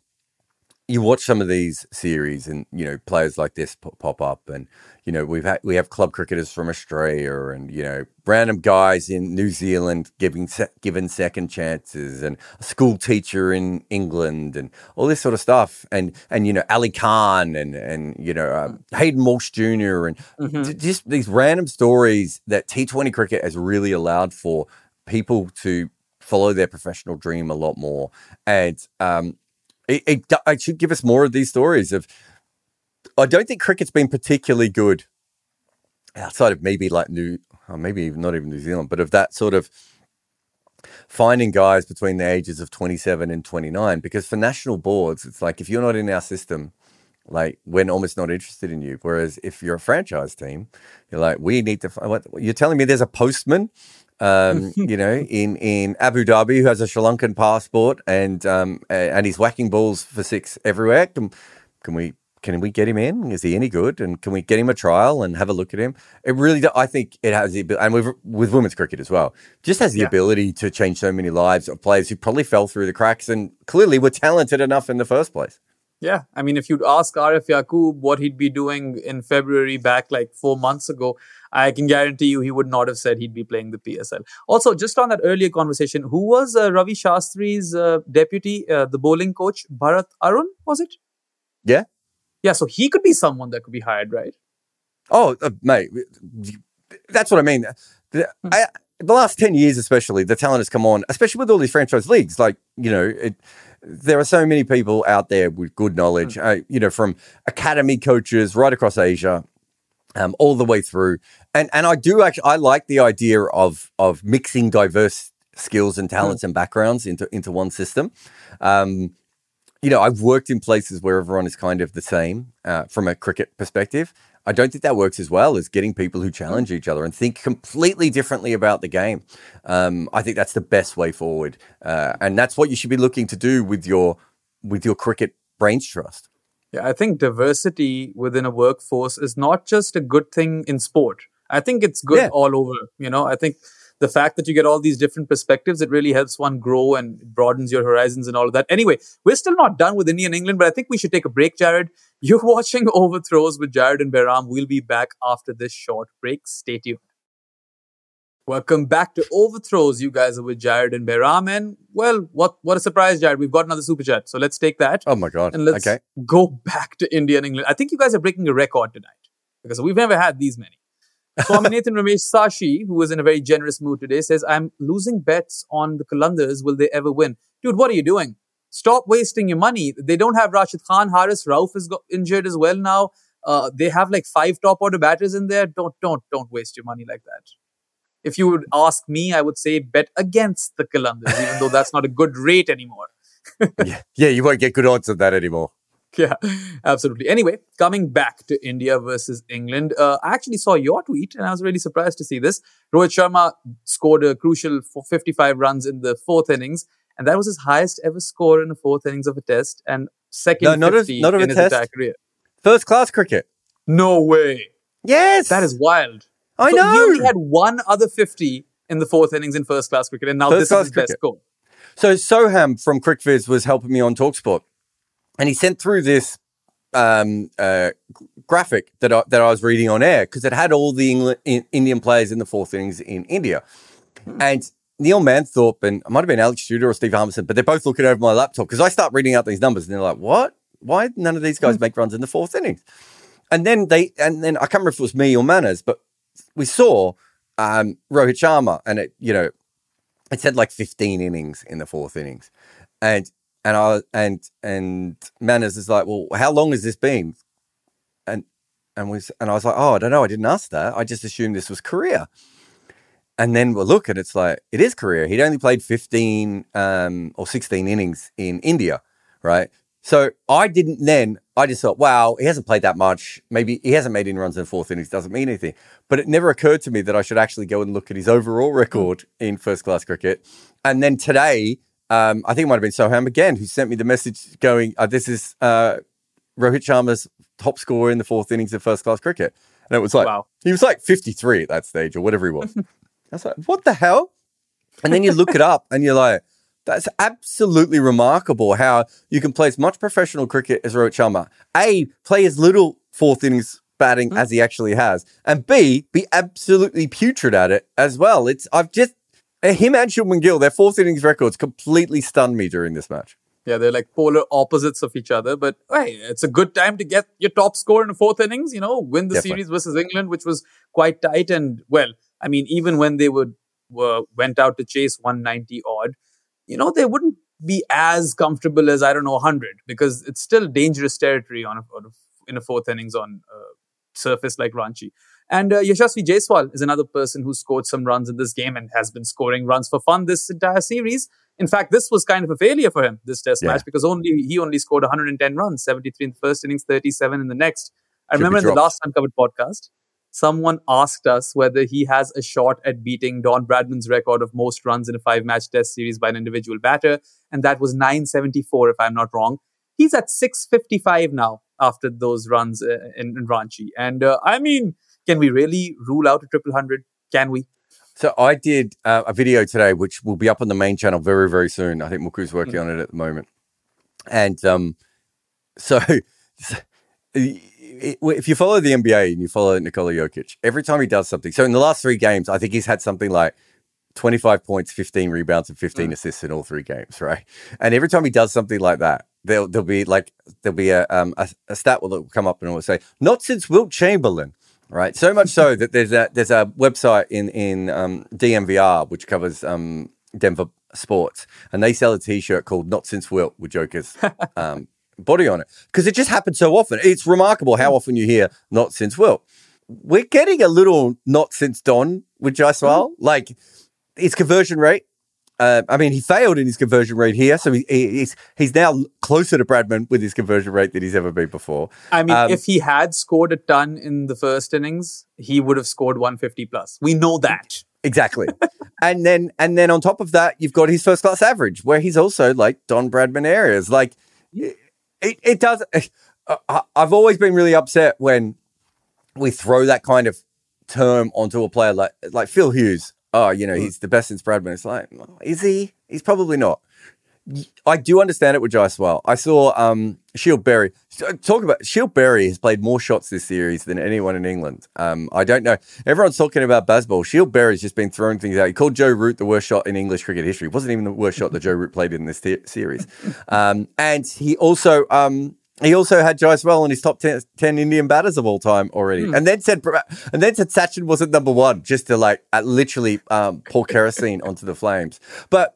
You watch some of these series and, you know, players like this pop up and, you know, we've had, we have club cricketers from Australia and, you know, random guys in New Zealand giving, se- given second chances and a school teacher in England and all this sort of stuff. And, and, you know, Ali Khan and, and, you know, uh, Hayden Walsh Junior and mm-hmm. t- just these random stories that T twenty cricket has really allowed for people to follow their professional dream a lot more. And, um, It, it, it should give us more of these stories of, I don't think cricket's been particularly good outside of maybe like New, or maybe even not even New Zealand, but of that sort of finding guys between the ages of twenty-seven and twenty-nine, because for national boards, it's like, if you're not in our system, like we're almost not interested in you. Whereas if you're a franchise team, you're like, we need to, what, you're telling me there's a postman um, you know, in, in Abu Dhabi who has a Sri Lankan passport and um, and he's whacking balls for six everywhere. Can, can we can we get him in? Is he any good? And can we get him a trial and have a look at him? It really, I think it has the ability, and with, with women's cricket as well, just has the yeah. ability to change so many lives of players who probably fell through the cracks and clearly were talented enough in the first place. Yeah, I mean, if you'd ask Arif Yaqub what he'd be doing in February back like four months ago, I can guarantee you he would not have said he'd be playing the P S L. Also, just on that earlier conversation, who was uh, Ravi Shastri's uh, deputy, uh, the bowling coach, Bharat Arun, was it? Yeah. Yeah, so he could be someone that could be hired, right? Oh, uh, mate, that's what I mean. The, hmm. I, the last ten years especially, the talent has come on, especially with all these franchise leagues. Like, you know, it, there are so many people out there with good knowledge, hmm. uh, you know, from academy coaches right across Asia, um, all the way through. And and I do actually, I like the idea of of mixing diverse skills and talents hmm. and backgrounds into, into one system. Um, you know, I've worked in places where everyone is kind of the same uh, from a cricket perspective. I don't think that works as well as getting people who challenge each other and think completely differently about the game. Um, I think that's the best way forward. Uh, and that's what you should be looking to do with your with your cricket brains trust. Yeah, I think diversity within a workforce is not just a good thing in sport. I think it's good yeah. all over. You know, I think the fact that you get all these different perspectives, it really helps one grow and broadens your horizons and all of that. Anyway, we're still not done with India and England, but I think we should take a break, Jared. You're watching Overthrows with Jared and Behram. We'll be back after this short break. Stay tuned. Welcome back to Overthrows. You guys are with Jared and Behram. And, well, what, what a surprise, Jared. We've got another super chat. So let's take that. Oh, my God. And let's okay. go back to India and England. I think you guys are breaking a record tonight because we've never had these many. Swaminathan Ramesh Sashi, who is in a very generous mood today, says, I'm losing bets on the Qalandars. Will they ever win? Dude, what are you doing? Stop wasting your money. They don't have Rashid Khan. Haris Rauf is got injured as well now. Uh, they have like five top order batters in there. Don't, don't, don't waste your money like that. If you would ask me, I would say bet against the Qalandars, even though that's not a good rate anymore. yeah. yeah, you won't get good odds on that anymore. Yeah, absolutely. Anyway, coming back to India versus England, uh, I actually saw your tweet and I was really surprised to see this. Rohit Sharma scored a crucial fifty-five runs in the fourth innings, and that was his highest ever score in the fourth innings of a test and second no, not fifty of, not of in a his test. Entire career. First class cricket. No way. Yes. That is wild. I so know. He only had one other fifty in the fourth innings in first class cricket, and now first this is his cricket. Best score. So Soham from CricViz was helping me on TalkSport. And he sent through this um, uh, graphic that I, that I was reading on air because it had all the England, in, Indian players in the fourth innings in India. Hmm. And Neil Manthorpe and it might have been Alex Tudor or Steve Harmison, but they're both looking over my laptop because I start reading out these numbers and they're like, what? Why did none of these guys hmm. make runs in the fourth innings? And then they, and then I can't remember if it was me or Manners, but we saw um, Rohit Sharma and it, you know, it said like fifteen innings in the fourth innings. And And I and and Manners is like, well, how long has this been? And and we and I was like, oh, I don't know. I didn't ask that. I just assumed this was career. And then we'll look, and it's like it is career. He'd only played fifteen um, or sixteen innings in India, right? So I didn't. Then I just thought, wow, he hasn't played that much. Maybe he hasn't made any runs in the fourth innings. Doesn't mean anything. But it never occurred to me that I should actually go and look at his overall record in first class cricket. And then today. Um, I think it might have been Soham again who sent me the message going, uh, this is uh, Rohit Sharma's top scorer in the fourth innings of first class cricket. And it was like, wow. He was like fifty-three at that stage or whatever he was. I was like, what the hell? And then you look it up and you're like, that's absolutely remarkable how you can play as much professional cricket as Rohit Sharma. A, play as little fourth innings batting mm-hmm. as he actually has. And B, be absolutely putrid at it as well. It's I've just, Him and Shubman Gill, their fourth innings records completely stunned me during this match. Yeah, they're like polar opposites of each other. But hey, it's a good time to get your top score in the fourth innings, you know, win the Definitely. series versus England, which was quite tight. And well, I mean, even when they would were went out to chase one ninety odd, you know, they wouldn't be as comfortable as, I don't know, one hundred because it's still dangerous territory on a, on a, in a fourth innings on a surface like Ranchi. And uh, Yashasvi Jaiswal is another person who scored some runs in this game and has been scoring runs for fun this entire series. In fact, this was kind of a failure for him, this test yeah. match, because only he only scored one hundred ten runs, seventy-three in the first innings, thirty-seven in the next. I Should remember in the last Uncovered podcast, someone asked us whether he has a shot at beating Don Bradman's record of most runs in a five-match test series by an individual batter. And that was nine seventy-four, if I'm not wrong. He's at six fifty-five now after those runs uh, in, in Ranchi. And uh, I mean... Can we really rule out a triple hundred? Can we? So I did uh, a video today, which will be up on the main channel very, very soon. I think Muku's working mm. on it at the moment. And um, so if you follow the N B A and you follow Nikola Jokic, every time he does something, so in the last three games, I think he's had something like twenty-five points, fifteen rebounds, and fifteen mm. assists in all three games, right? And every time he does something like that, there'll, there'll be like there'll be a, um, a, a stat will come up and it will say, not since Wilt Chamberlain. Right, so much so that there's a there's a website in in um, D M V R which covers um, Denver sports, and they sell a T-shirt called "Not Since Wilt" with Joker's um, body on it because it just happens so often. It's remarkable how often you hear "Not Since Wilt." We're getting a little "Not Since Don" with Jaiswal, mm-hmm. like his conversion rate. Uh, I mean, he failed in his conversion rate here, so he, he's he's now closer to Bradman with his conversion rate than he's ever been before. I mean, um, if he had scored a ton in the first innings, he would have scored one fifty plus. We know that. Exactly. and then and then on top of that, you've got his first class average, where he's also like Don Bradman areas. Like, it, it does. Uh, I've always been really upset when we throw that kind of term onto a player like like Phil Hughes. Oh, you know, he's the best since Bradman. It's like, is he? He's probably not. I do understand it with Jaiswal. I saw um, Shield Berry. Talk about Shield Berry has played more shots this series than anyone in England. Um, I don't know. Everyone's talking about Bazball. Shield Berry's just been throwing things out. He called Joe Root the worst shot in English cricket history. It wasn't even the worst shot that Joe Root played in this te- series. Um, and he also um, He also had Jaiswal in his top ten, ten Indian batters of all time already, mm. and then said and then said Sachin wasn't number one, just to like uh, literally um, pour kerosene onto the flames. But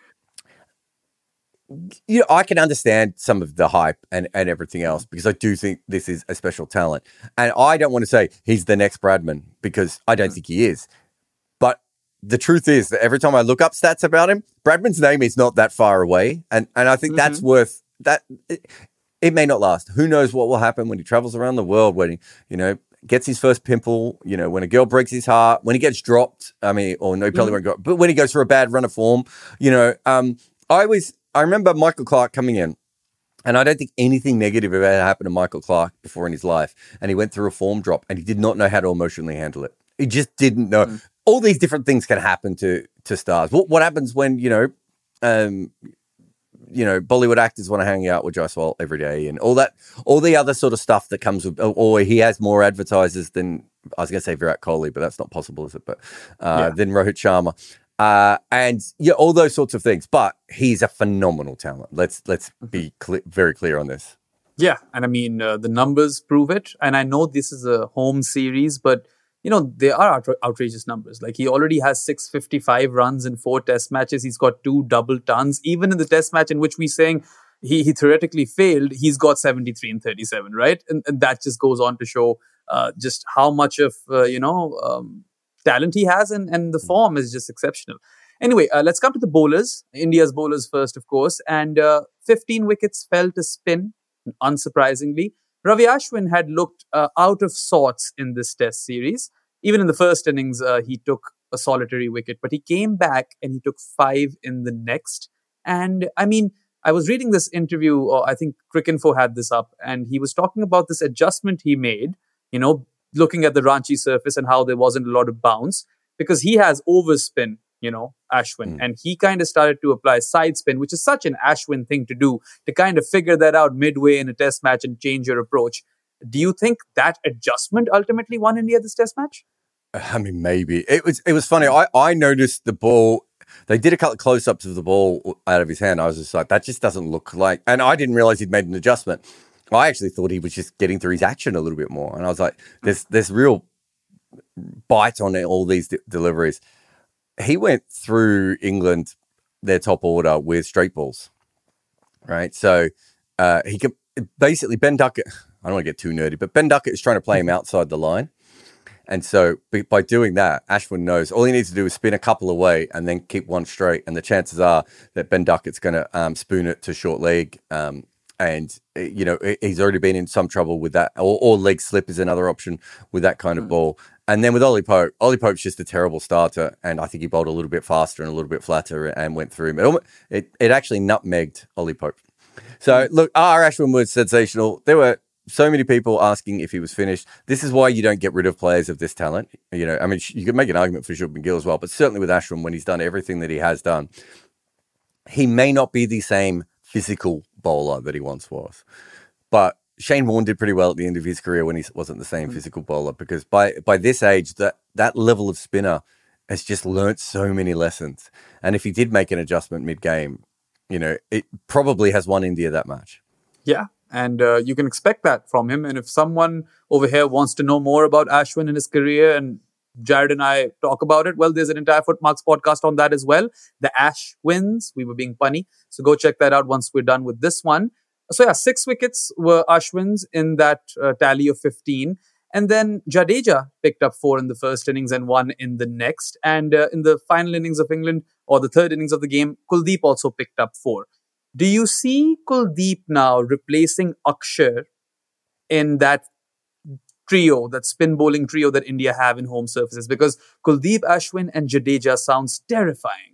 you know, I can understand some of the hype and, and everything else because I do think this is a special talent, and I don't want to say he's the next Bradman because I don't mm. think he is. But the truth is that every time I look up stats about him, Bradman's name is not that far away, and and I think mm-hmm. that's worth that. It, It may not last. Who knows what will happen when he travels around the world, when he, you know, gets his first pimple, you know, when a girl breaks his heart, when he gets dropped, I mean, or no, he probably mm. won't go, but when he goes through a bad run of form, you know, um, I always, I remember Michael Clarke coming in, and I don't think anything negative ever happened to Michael Clarke before in his life, and he went through a form drop, and he did not know how to emotionally handle it. He just didn't know. Mm. All these different things can happen to to stars. What what happens when, you know, um, you know, Bollywood actors want to hang out with Jaiswal every day and all that, all the other sort of stuff that comes with, or he has more advertisers than, I was going to say Virat Kohli, but that's not possible, is it? But uh, yeah. Than Rohit Sharma. Uh, and yeah, all those sorts of things. But he's a phenomenal talent. Let's, let's be cl- very clear on this. Yeah. And I mean, uh, the numbers prove it. And I know this is a home series, but you know, they are out- outrageous numbers. Like he already has six hundred fifty-five runs in four test matches. He's got two double tons. Even in the test match in which we're saying he, he theoretically failed, he's got seventy-three and thirty-seven, right? And, and that just goes on to show uh, just how much of, uh, you know, um, talent he has, and, and the form is just exceptional. Anyway, uh, let's come to the bowlers. India's bowlers first, of course. And uh, fifteen wickets fell to spin, unsurprisingly. Ravi Ashwin had looked uh, out of sorts in this test series. Even in the first innings, uh, he took a solitary wicket, but he came back and he took five in the next. And I mean, I was reading this interview, or I think Cricinfo had this up, and he was talking about this adjustment he made, you know, looking at the Ranchi surface and how there wasn't a lot of bounce, because he has overspin, you know, Ashwin. Mm. And he kind of started to apply side spin, which is such an Ashwin thing to do, to kind of figure that out midway in a test match and change your approach. Do you think that adjustment ultimately won India this test match? I mean, maybe. It was It was funny. I, I noticed the ball. They did a couple of close-ups of the ball out of his hand. I was just like, that just doesn't look like... And I didn't realize he'd made an adjustment. I actually thought he was just getting through his action a little bit more. And I was like, there's, there's real bite on all these de- deliveries. He went through England, their top order, with straight balls, right? So uh, he could... Basically, Ben Duckett... I don't want to get too nerdy, but Ben Duckett is trying to play him outside the line. And so by doing that, Ashwin knows all he needs to do is spin a couple away and then keep one straight. And the chances are that Ben Duckett's going to um, spoon it to short leg. Um, and, you know, he's already been in some trouble with that. Or, or leg slip is another option with that kind of mm. ball. And then with Ollie Pope, Ollie Pope's just a terrible starter. And I think he bowled a little bit faster and a little bit flatter and went through him. It, it, it actually nutmegged Ollie Pope. So, look, R. Ashwin was sensational. There were so many people asking if he was finished. This is why you don't get rid of players of this talent. You know, I mean, you could make an argument for Shubman Gill as well, but certainly with Ashwin, when he's done everything that he has done, he may not be the same physical bowler that he once was. But Shane Warne did pretty well at the end of his career when he wasn't the same mm. physical bowler, because by by this age, that that level of spinner has just learnt so many lessons. And if he did make an adjustment mid-game, you know, it probably has won India that match. Yeah. And uh, you can expect that from him. And if someone over here wants to know more about Ashwin and his career, and Jared and I talk about it, well, there's an entire Footmarks podcast on that as well. The Ash wins. We were being funny. So go check that out once we're done with this one. So yeah, six wickets were Ashwin's in that uh, tally of fifteen. And then Jadeja picked up four in the first innings and one in the next. And uh, in the final innings of England, or the third innings of the game, Kuldeep also picked up four. Do you see Kuldeep now replacing Akshar in that trio, that spin bowling trio that India have in home surfaces? Because Kuldeep, Ashwin and Jadeja sounds terrifying.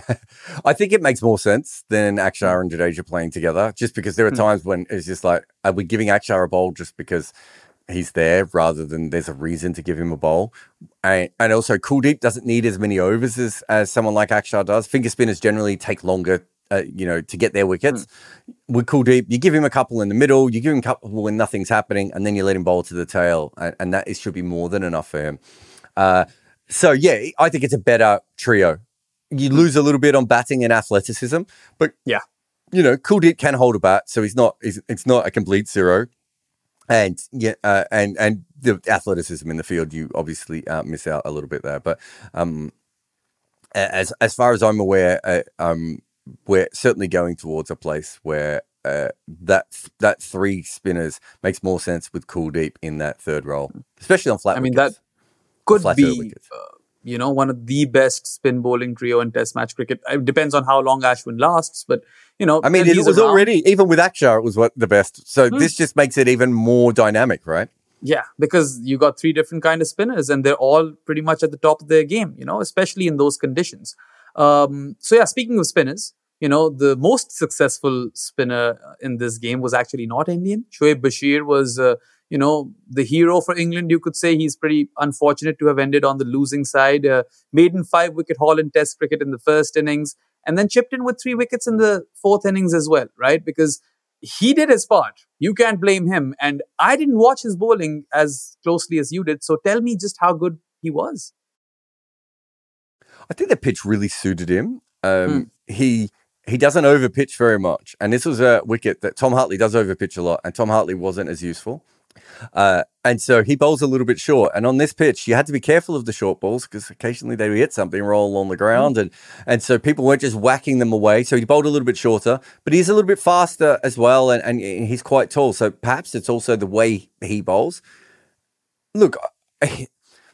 I think it makes more sense than Akshar and Jadeja playing together, just because there are times mm. when it's just like, are we giving Akshar a bowl just because he's there rather than there's a reason to give him a bowl? And, and also Kuldeep doesn't need as many overs as, as someone like Akshar does. Finger spinners generally take longer Uh, you know, to get their wickets. Mm. With Kuldeep, you give him a couple in the middle, you give him a couple when nothing's happening, and then you let him bowl to the tail, and, and that is, should be more than enough for him. Uh, so, yeah, I think it's a better trio. You lose a little bit on batting and athleticism, but yeah, you know, Kuldeep can hold a bat, so he's not. He's, it's not a complete zero. And yeah, uh, and and the athleticism in the field, you obviously uh, miss out a little bit there. But um, as as far as I'm aware, uh, um, we're certainly going towards a place where uh, that that three spinners makes more sense with Kuldeep in that third role, especially on flat. I mean, wickets, that could flatter be, wickets. uh, you know, one of the best spin bowling trio in Test match cricket. It depends on how long Ashwin lasts, but you know, I mean, when it he's was around- already even with Akshar, it was what the best. So Hmm. this just makes it even more dynamic, right? Yeah, because you got three different kind of spinners, and they're all pretty much at the top of their game. You know, especially in those conditions. Um, so yeah, speaking of spinners, you know, the most successful spinner in this game was actually not Indian. Shoaib Bashir was, uh, you know, the hero for England. You could say he's pretty unfortunate to have ended on the losing side. Uh, maiden five-wicket haul in Test cricket in the first innings, and then chipped in with three wickets in the fourth innings as well, right? Because he did his part. You can't blame him. And I didn't watch his bowling as closely as you did. So tell me just how good he was. I think the pitch really suited him. Um, Mm. He he doesn't overpitch very much, and this was a wicket that Tom Hartley does overpitch a lot, and Tom Hartley wasn't as useful. Uh, and so he bowls a little bit short. And on this pitch, you had to be careful of the short balls because occasionally they would hit something, roll on the ground. And, and so people weren't just whacking them away. So he bowled a little bit shorter, but he's a little bit faster as well. And, and he's quite tall. So perhaps it's also the way he bowls. Look, I,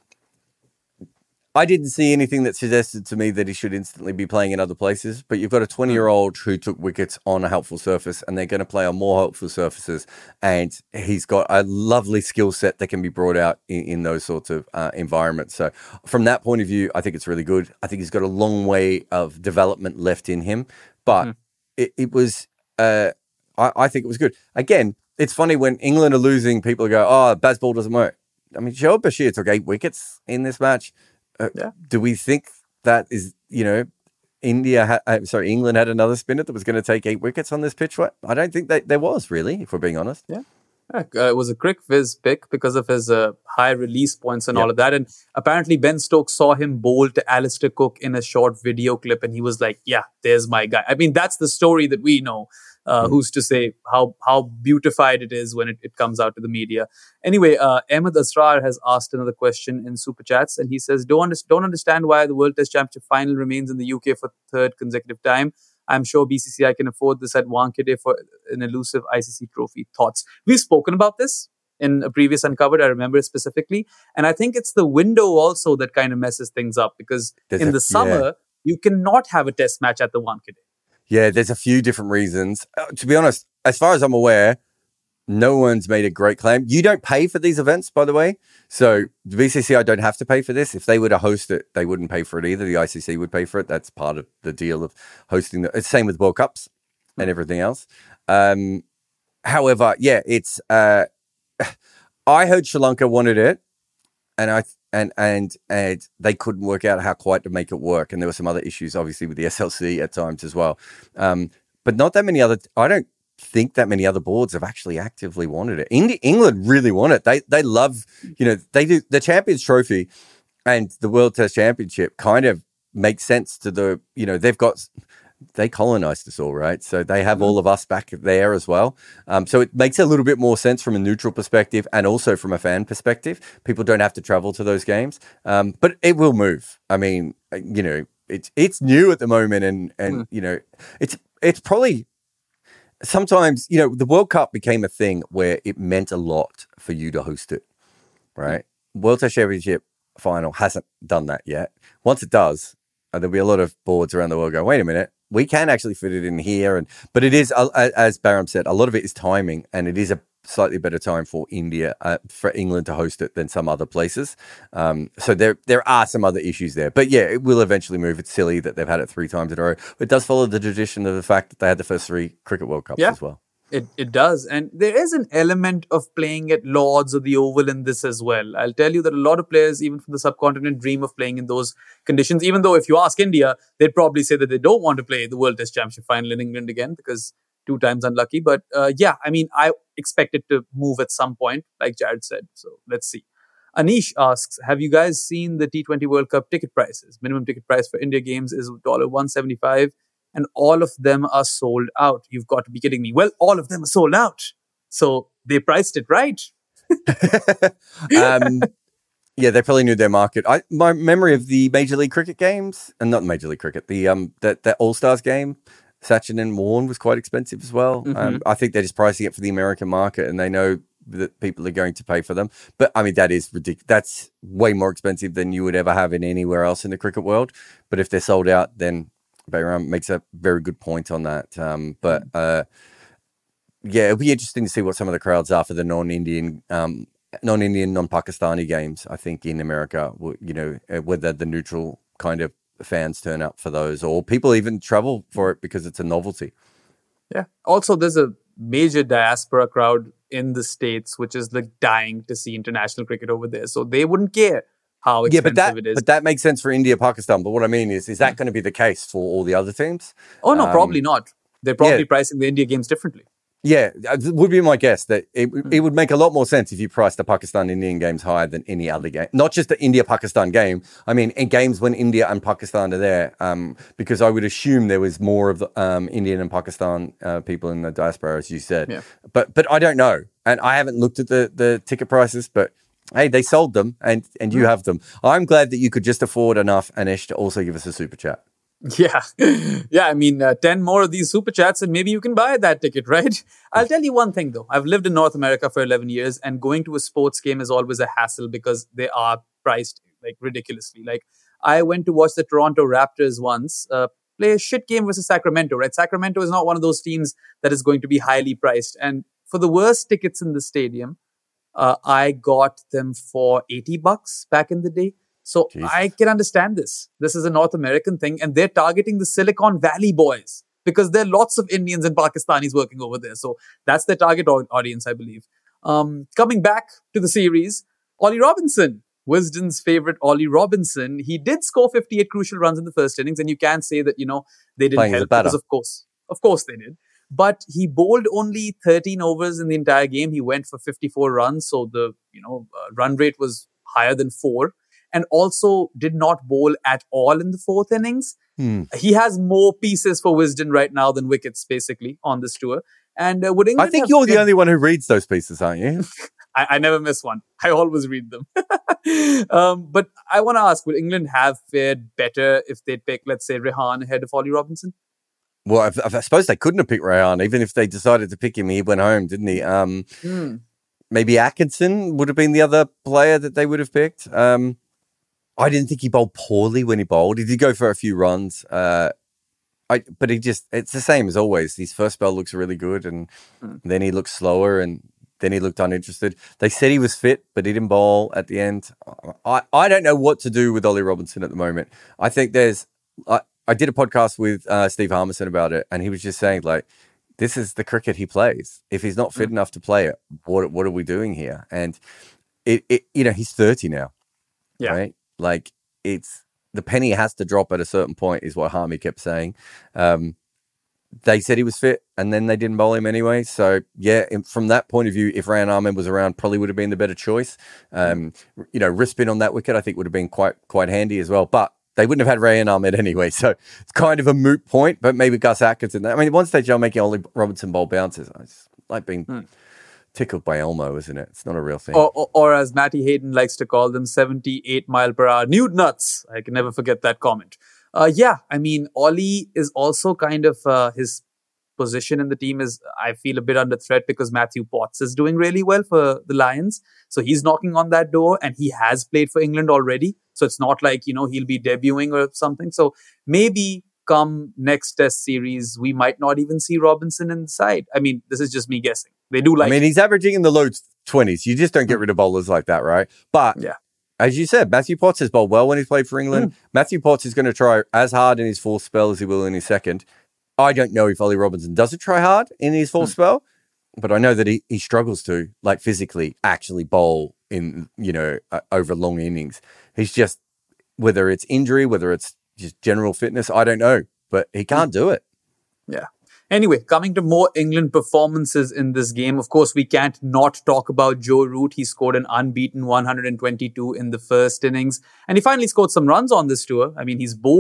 I didn't see anything that suggested to me that he should instantly be playing in other places, but you've got a twenty-year-old who took wickets on a helpful surface, and they're going to play on more helpful surfaces, and he's got a lovely skill set that can be brought out in, in those sorts of uh, environments. So from that point of view, I think it's really good. I think he's got a long way of development left in him, but mm. it, it was, uh, I, I think it was good. Again, it's funny when England are losing, people go, oh, Bazball doesn't work. I mean, Shoaib Bashir took eight wickets in this match. Uh, yeah. Do we think that is, you know, India, ha- uh, sorry, England had another spinner that was going to take eight wickets on this pitch? What? I don't think that there was, really, if we're being honest. Yeah. yeah uh, it was a quick whiz pick because of his uh, high release points and yep. all of that. And apparently Ben Stokes saw him bowl to Alistair Cook in a short video clip and he was like, yeah, there's my guy. I mean, that's the story that we know. Uh, mm. Who's to say how how beautified it is when it, it comes out to the media. Anyway, uh, Ahmed Asrar has asked another question in Super Chats, and he says, don't, under- don't understand why the World Test Championship final remains in the U K for third consecutive time. I'm sure B C C I can afford this at Wankhede for an elusive I C C trophy. Thoughts? We've spoken about this in a previous Uncovered, I remember it specifically. And I think it's the window also that kind of messes things up because There's in a, the summer, yeah. you cannot have a test match at the Wankhede. Yeah, there's a few different reasons. Uh, to be honest, as far as I'm aware, no one's made a great claim. You don't pay for these events, by the way. So the B C C I don't have to pay for this. If they were to host it, they wouldn't pay for it either. The I C C would pay for it. That's part of the deal of hosting. The, it's same with World Cups and everything else. Um, however, yeah, it's. Uh, I heard Sri Lanka wanted it, and I and and and they couldn't work out how quite to make it work. And there were some other issues, obviously, with the S L C at times as well. Um, but not that many other. I don't think that many other boards have actually actively wanted it. Indi- England really want it. They they love, you know, they do the Champions Trophy and the World Test Championship kind of makes sense to the, you know, they've got. They colonized us all, right? So they have mm-hmm. all of us back there as well. Um, so it makes a little bit more sense from a neutral perspective and also from a fan perspective. People don't have to travel to those games, um, but it will move. I mean, you know, it's it's new at the moment, and and mm. you know, it's it's probably sometimes, you know, the World Cup became a thing where it meant a lot for you to host it, right? Mm. World Test Championship final hasn't done that yet. Once it does, uh, there'll be a lot of boards around the world going, wait a minute. We can actually fit it in here, and but it is, uh, as Baram said, a lot of it is timing, and it is a slightly better time for India, uh, for England to host it than some other places. Um, so there, there are some other issues there, but yeah, it will eventually move. It's silly that they've had it three times in a row, but it does follow the tradition of the fact that they had the first three Cricket World Cups yeah. as well. It it does. And there is an element of playing at Lords or the Oval in this as well. I'll tell you that a lot of players, even from the subcontinent, dream of playing in those conditions. Even though if you ask India, they'd probably say that they don't want to play the World Test Championship final in England again because two times unlucky. But uh, yeah, I mean, I expect it to move at some point, like Jared said. So let's see. Anish asks, have you guys seen the T twenty World Cup ticket prices? Minimum ticket price for India games is one dollar one seventy-five. and all of them are sold out. You've got to be kidding me. Well, all of them are sold out. So they priced it right. um, yeah, they probably knew their market. I, my memory of the Major League Cricket games, and not Major League Cricket, the um that, that All-Stars game, Sachin and Warne was quite expensive as well. Mm-hmm. Um, I think they're just pricing it for the American market, and they know that people are going to pay for them. But I mean, that is ridiculous. That's way more expensive than you would ever have in anywhere else in the cricket world. But if they're sold out, then Bayram makes a very good point on that. Um, but uh, yeah, it'll be interesting to see what some of the crowds are for the non-Indian, um, non-Indian, non-Pakistani games. I think in America, you know, whether the neutral kind of fans turn up for those, or people even travel for it because it's a novelty. Yeah. Also, there's a major diaspora crowd in the States, which is like dying to see international cricket over there. So they wouldn't care how expensive yeah, but that, it is. But that makes sense for India, Pakistan. But what I mean is, is that going to be the case for all the other teams? Oh, no, um, probably not. They're probably yeah. pricing the India games differently. Yeah, it would be my guess that it, mm. it would make a lot more sense if you priced the Pakistan-Indian games higher than any other game. Not just the India-Pakistan game. I mean, in games when India and Pakistan are there, um, because I would assume there was more of the um, Indian and Pakistan uh, people in the diaspora, as you said. Yeah. But but I don't know. And I haven't looked at the, the ticket prices, but hey, they sold them and, and you mm. have them. I'm glad that you could just afford enough, Anish, to also give us a super chat. Yeah. Yeah, I mean, uh, ten more of these super chats and maybe you can buy that ticket, right? I'll tell you one thing, though. I've lived in North America for eleven years and going to a sports game is always a hassle because they are priced like ridiculously. Like, I went to watch the Toronto Raptors once uh, play a shit game versus Sacramento, right? Sacramento is not one of those teams that is going to be highly priced. And for the worst tickets in the stadium, uh, I got them for eighty bucks back in the day. So Jeez. I can understand this. This is a North American thing, and they're targeting the Silicon Valley boys because there are lots of Indians and Pakistanis working over there. So that's their target audience, I believe. Um, coming back to the series, Ollie Robinson, Wisden's favorite Ollie Robinson, he did score fifty-eight crucial runs in the first innings, and you can say that, you know, they didn't Playing help because, of course, of course they did. But he bowled only thirteen overs in the entire game. He went for fifty-four runs, so the, you know, uh, run rate was higher than four. And also did not bowl at all in the fourth innings. Hmm. He has more pieces for Wisden right now than wickets, basically, on this tour. And uh, would England I think you're the only one who reads those pieces, aren't you? I, I never miss one. I always read them. um, but I want to ask, would England have fared better if they'd picked, let's say, Rehan ahead of Ollie Robinson? Well, I, I suppose they couldn't have picked Rehan. Even if they decided to pick him, he went home, didn't he? Um, hmm. Maybe Atkinson would have been the other player that they would have picked. Um, I didn't think he bowled poorly when he bowled. He did go for a few runs. Uh, I, but he just, it's the same as always. His first spell looks really good and mm. then he looked slower and then he looked uninterested. They said he was fit, but he didn't bowl at the end. I, I don't know what to do with Ollie Robinson at the moment. I think there's, I, I did a podcast with uh, Steve Harmison about it and he was just saying like, this is the cricket he plays. If he's not fit mm. enough to play it, what, what are we doing here? And it, it, you know, he's thirty now. Yeah. Right? Like, it's the penny has to drop at a certain point, is what Harmy kept saying. Um, they said he was fit, and then they didn't bowl him anyway. So, yeah, from that point of view, if Rehan Ahmed was around, probably would have been the better choice. Um, you know, Rispin on that wicket, I think, would have been quite quite handy as well. But they wouldn't have had Rehan Ahmed anyway, so it's kind of a moot point. But maybe Gus Atkinson. I mean, at one stage, I'm making Ollie Robinson bowl bounces. I just like being... Hmm. tickled by Elmo, isn't it? It's not a real thing. Or, or, or as Matty Hayden likes to call them, seventy-eight mile per hour nude nuts. I can never forget that comment. Uh, yeah, I mean, Ollie is also kind of uh, his position in the team is, I feel, a bit under threat because Matthew Potts is doing really well for the Lions. So he's knocking on that door and he has played for England already. So it's not like, you know, he'll be debuting or something. So maybe come next test series, we might not even see Robinson in the side. I mean, this is just me guessing. They do like. I mean, he's averaging in the low twenties. You just don't get rid of bowlers like that, right? But yeah, as you said, Matthew Potts has bowled well when he's played for England. Mm. Matthew Potts is going to try as hard in his fourth spell as he will in his second. I don't know if Ollie Robinson doesn't try hard in his fourth mm. spell, but I know that he, he struggles to, like, physically actually bowl in, you know, uh, over long innings. He's just, whether it's injury, whether it's just general fitness, I don't know, but he can't mm. do it. Yeah. Anyway, coming to more England performances in this game, of course, we can't not talk about Joe Root. He scored an unbeaten one hundred twenty-two in the first innings, and he finally scored some runs on this tour. I mean, he's bowled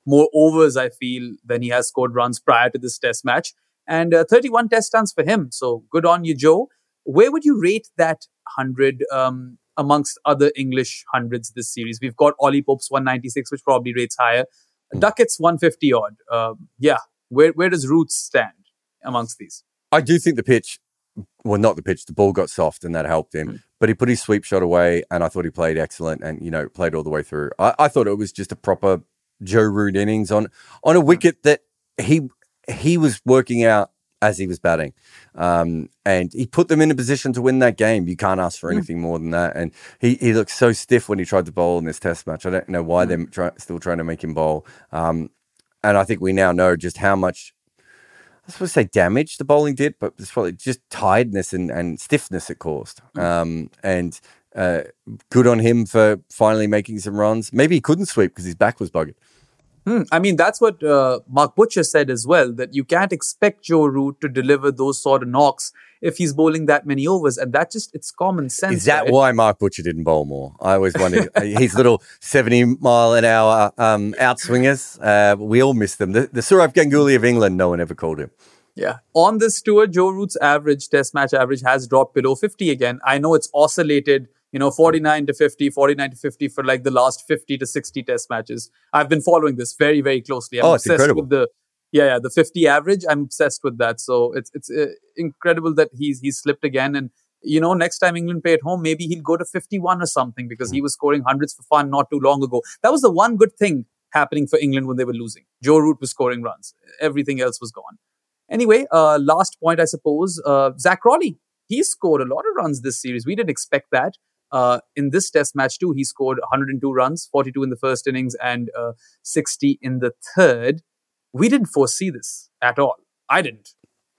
more overs, I feel, than he has scored runs prior to this test match. And uh, thirty-one test runs for him. So good on you, Joe. Where would you rate that one hundred um, amongst other English hundreds this series? We've got Ollie Pope's one ninety-six, which probably rates higher. Duckett's one fifty odd. Uh, yeah. Where, where does Roots stand amongst these? I do think the pitch, well, not the pitch, the ball got soft and that helped him. Mm. But he put his sweep shot away and I thought he played excellent and, you know, played all the way through. I, I thought it was just a proper Joe Root innings on, on a wicket that he he was working out as he was batting. Um, and he put them in a position to win that game. You can't ask for anything mm. more than that. And he, he looked so stiff when he tried to bowl in this test match. I don't know why mm. they're try, still trying to make him bowl. Um, and I think we now know just how much, I was supposed to say damage the bowling did, but it's probably just tiredness and, and stiffness it caused. Mm. Um, and uh, good on him for finally making some runs. Maybe he couldn't sweep because his back was buggered. Hmm. I mean, that's what uh, Mark Butcher said as well, that you can't expect Joe Root to deliver those sort of knocks if he's bowling that many overs. And that just, it's common sense. Is that right? why Mark Butcher didn't bowl more? I always wondered. His little seventy mile an hour um, outswingers, uh, we all miss them. The, the Sourav Ganguly of England, no one ever called him. Yeah. On this tour, Joe Root's average, test match average, has dropped below fifty again. I know it's oscillated, you know, forty-nine to fifty, forty-nine to fifty for like the last fifty to sixty test matches. I've been following this very, very closely. I'm oh, it's obsessed incredible. with the, yeah, yeah, the fifty average. I'm obsessed with that. So it's it's uh, incredible that he's he's slipped again. And, you know, next time England play at home, maybe he'll go to fifty-one or something because mm. he was scoring hundreds for fun not too long ago. That was the one good thing happening for England when they were losing. Joe Root was scoring runs. Everything else was gone. Anyway, uh, last point, I suppose, uh, Zach Crawley. He scored a lot of runs this series. We didn't expect that. Uh, in this test match too, he scored one hundred two runs, forty-two in the first innings and uh, sixty in the third. We didn't foresee this at all. I didn't.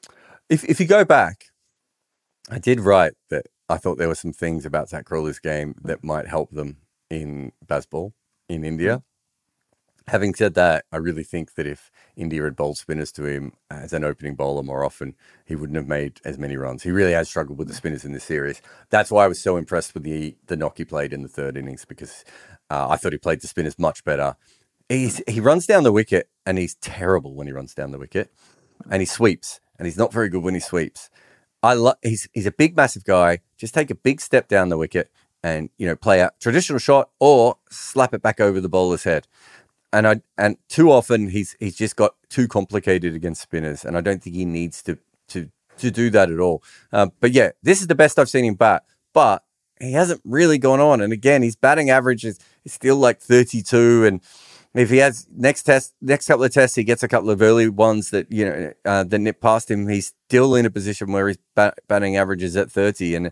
If if you go back, I did write that I thought there were some things about Zach Crawley's game that might help them in Bazball in India. Having said that, I really think that if India had bowled spinners to him as an opening bowler more often, he wouldn't have made as many runs. He really has struggled with the spinners in this series. That's why I was so impressed with the the knock he played in the third innings, because uh, I thought he played the spinners much better. He's, he runs down the wicket, and he's terrible when he runs down the wicket. And he sweeps, and he's not very good when he sweeps. I lo- he's he's a big, massive guy. Just take a big step down the wicket and, you know, play a traditional shot or slap it back over the bowler's head. And I and too often he's he's just got too complicated against spinners, and I don't think he needs to to to do that at all. Um, but yeah, this is the best I've seen him bat, but he hasn't really gone on. And again, his batting average is, is still like thirty-two. And if he has next test, next couple of tests, he gets a couple of early ones that you know uh, that nip past him. He's still in a position where his bat, batting average is at thirty, and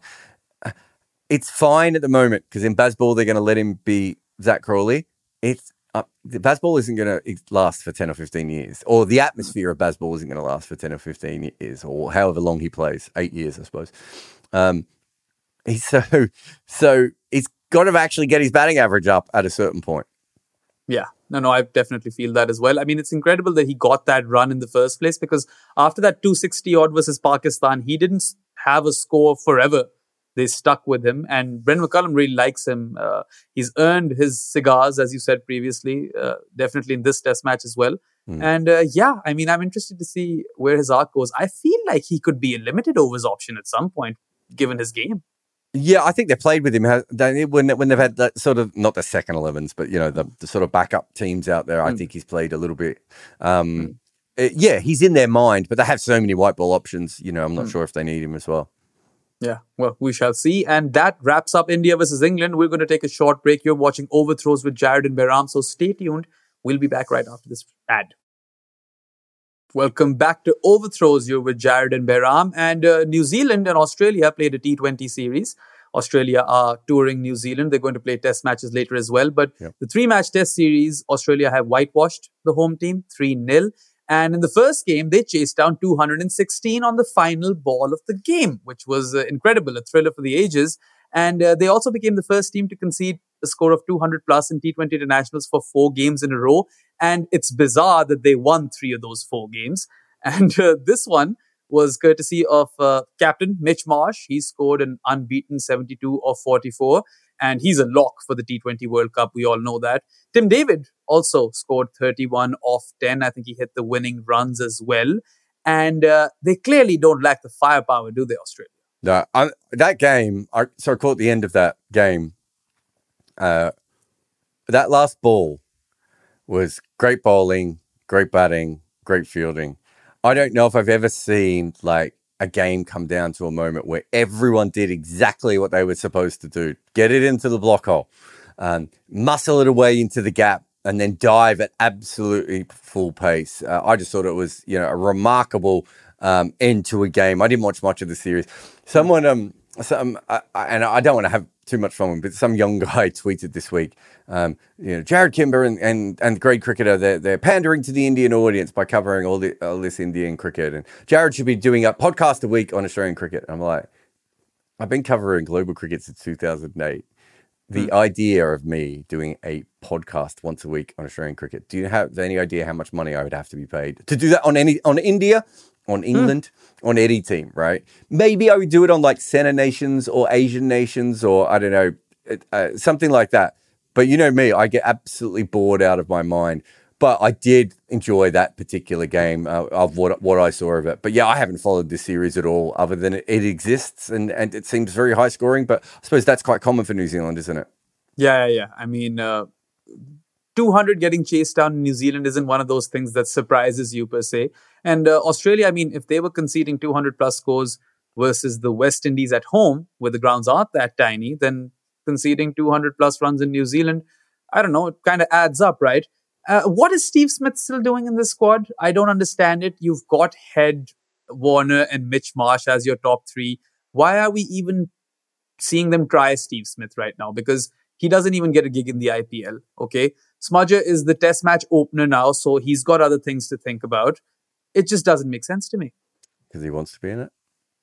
it's fine at the moment because in Bazball they're going to let him be Zach Crawley. It's Uh, the Bazball isn't going to last for ten or fifteen years, or the atmosphere of Bazball isn't going to last for ten or fifteen years, or however long he plays, eight years, I suppose. Um, he's so, so he's got to actually get his batting average up at a certain point. Yeah, no, no, I definitely feel that as well. I mean, it's incredible that he got that run in the first place, because after that two sixty odd versus Pakistan, he didn't have a score forever. They stuck with him, and Brent McCullum really likes him. Uh, he's earned his cigars, as you said previously, uh, definitely in this test match as well. Mm. And uh, yeah, I mean, I'm interested to see where his arc goes. I feel like he could be a limited overs option at some point, given his game. Yeah, I think they played with him when when they've had that sort of, not the second elevens, but you know the, the sort of backup teams out there. I mm. think he's played a little bit. Um, mm. uh, yeah, he's in their mind, but they have so many white ball options. You know, I'm not mm. sure if they need him as well. Yeah, well, we shall see. And that wraps up India versus England. We're going to take a short break. You're watching Overthrows with Jared and Behram, so stay tuned. We'll be back right after this ad. Welcome back to Overthrows. You're with Jared and Behram. And uh, New Zealand and Australia played a T twenty series. Australia are touring New Zealand. They're going to play test matches later as well. But yep. the three-match test series, Australia have whitewashed the home team three nil. And in the first game, they chased down two hundred sixteen on the final ball of the game, which was uh, incredible, a thriller for the ages. And uh, they also became the first team to concede a score of two hundred plus in T twenty internationals for four games in a row. And it's bizarre that they won three of those four games. And uh, this one was courtesy of uh, captain Mitch Marsh. He scored an unbeaten seventy-two of forty-four. and he's a lock for the T twenty World Cup. We all know that. Tim David also scored thirty-one off ten. I think he hit the winning runs as well. And uh, they clearly don't lack the firepower, do they, Australia? No, I, that game, I, so I caught the end of that game. Uh, that last ball was great bowling, great batting, great fielding. I don't know if I've ever seen like a game come down to a moment where everyone did exactly what they were supposed to do. Get it into the block hole, um, muscle it away into the gap, and then dive at absolutely full pace. Uh, I just thought it was, you know, a remarkable um, end to a game. I didn't watch much of the series. Someone, um, some, uh, and I don't want to have too much fun, but some young guy tweeted this week, um, you know, Jared Kimber and, and, and the great cricketer, they're, they're pandering to the Indian audience by covering all, the, all this Indian cricket. And Jared should be doing a podcast a week on Australian cricket. And I'm like, I've been covering global cricket since two thousand eight. The mm. idea of me doing a podcast once a week on Australian cricket, do you have any idea how much money I would have to be paid to do that on any on India, on England, mm. on any team, right? Maybe I would do it on like Center Nations or Asian nations or I don't know, uh, something like that. But you know me, I get absolutely bored out of my mind. But I did enjoy that particular game uh, of what what I saw of it. But yeah, I haven't followed this series at all, other than it, it exists and, and it seems very high scoring. But I suppose that's quite common for New Zealand, isn't it? Yeah, yeah, yeah. I mean, uh, two hundred getting chased down in New Zealand isn't one of those things that surprises you per se. And uh, Australia, I mean, if they were conceding two hundred plus scores versus the West Indies at home, where the grounds aren't that tiny, then conceding two hundred plus runs in New Zealand, I don't know, it kind of adds up, right? Uh, what is Steve Smith still doing in this squad? I don't understand it. You've got Head, Warner, and Mitch Marsh as your top three. Why are we even seeing them try Steve Smith right now? Because he doesn't even get a gig in the I P L, okay? Smudger is the test match opener now, so he's got other things to think about. It just doesn't make sense to me. Because he wants to be in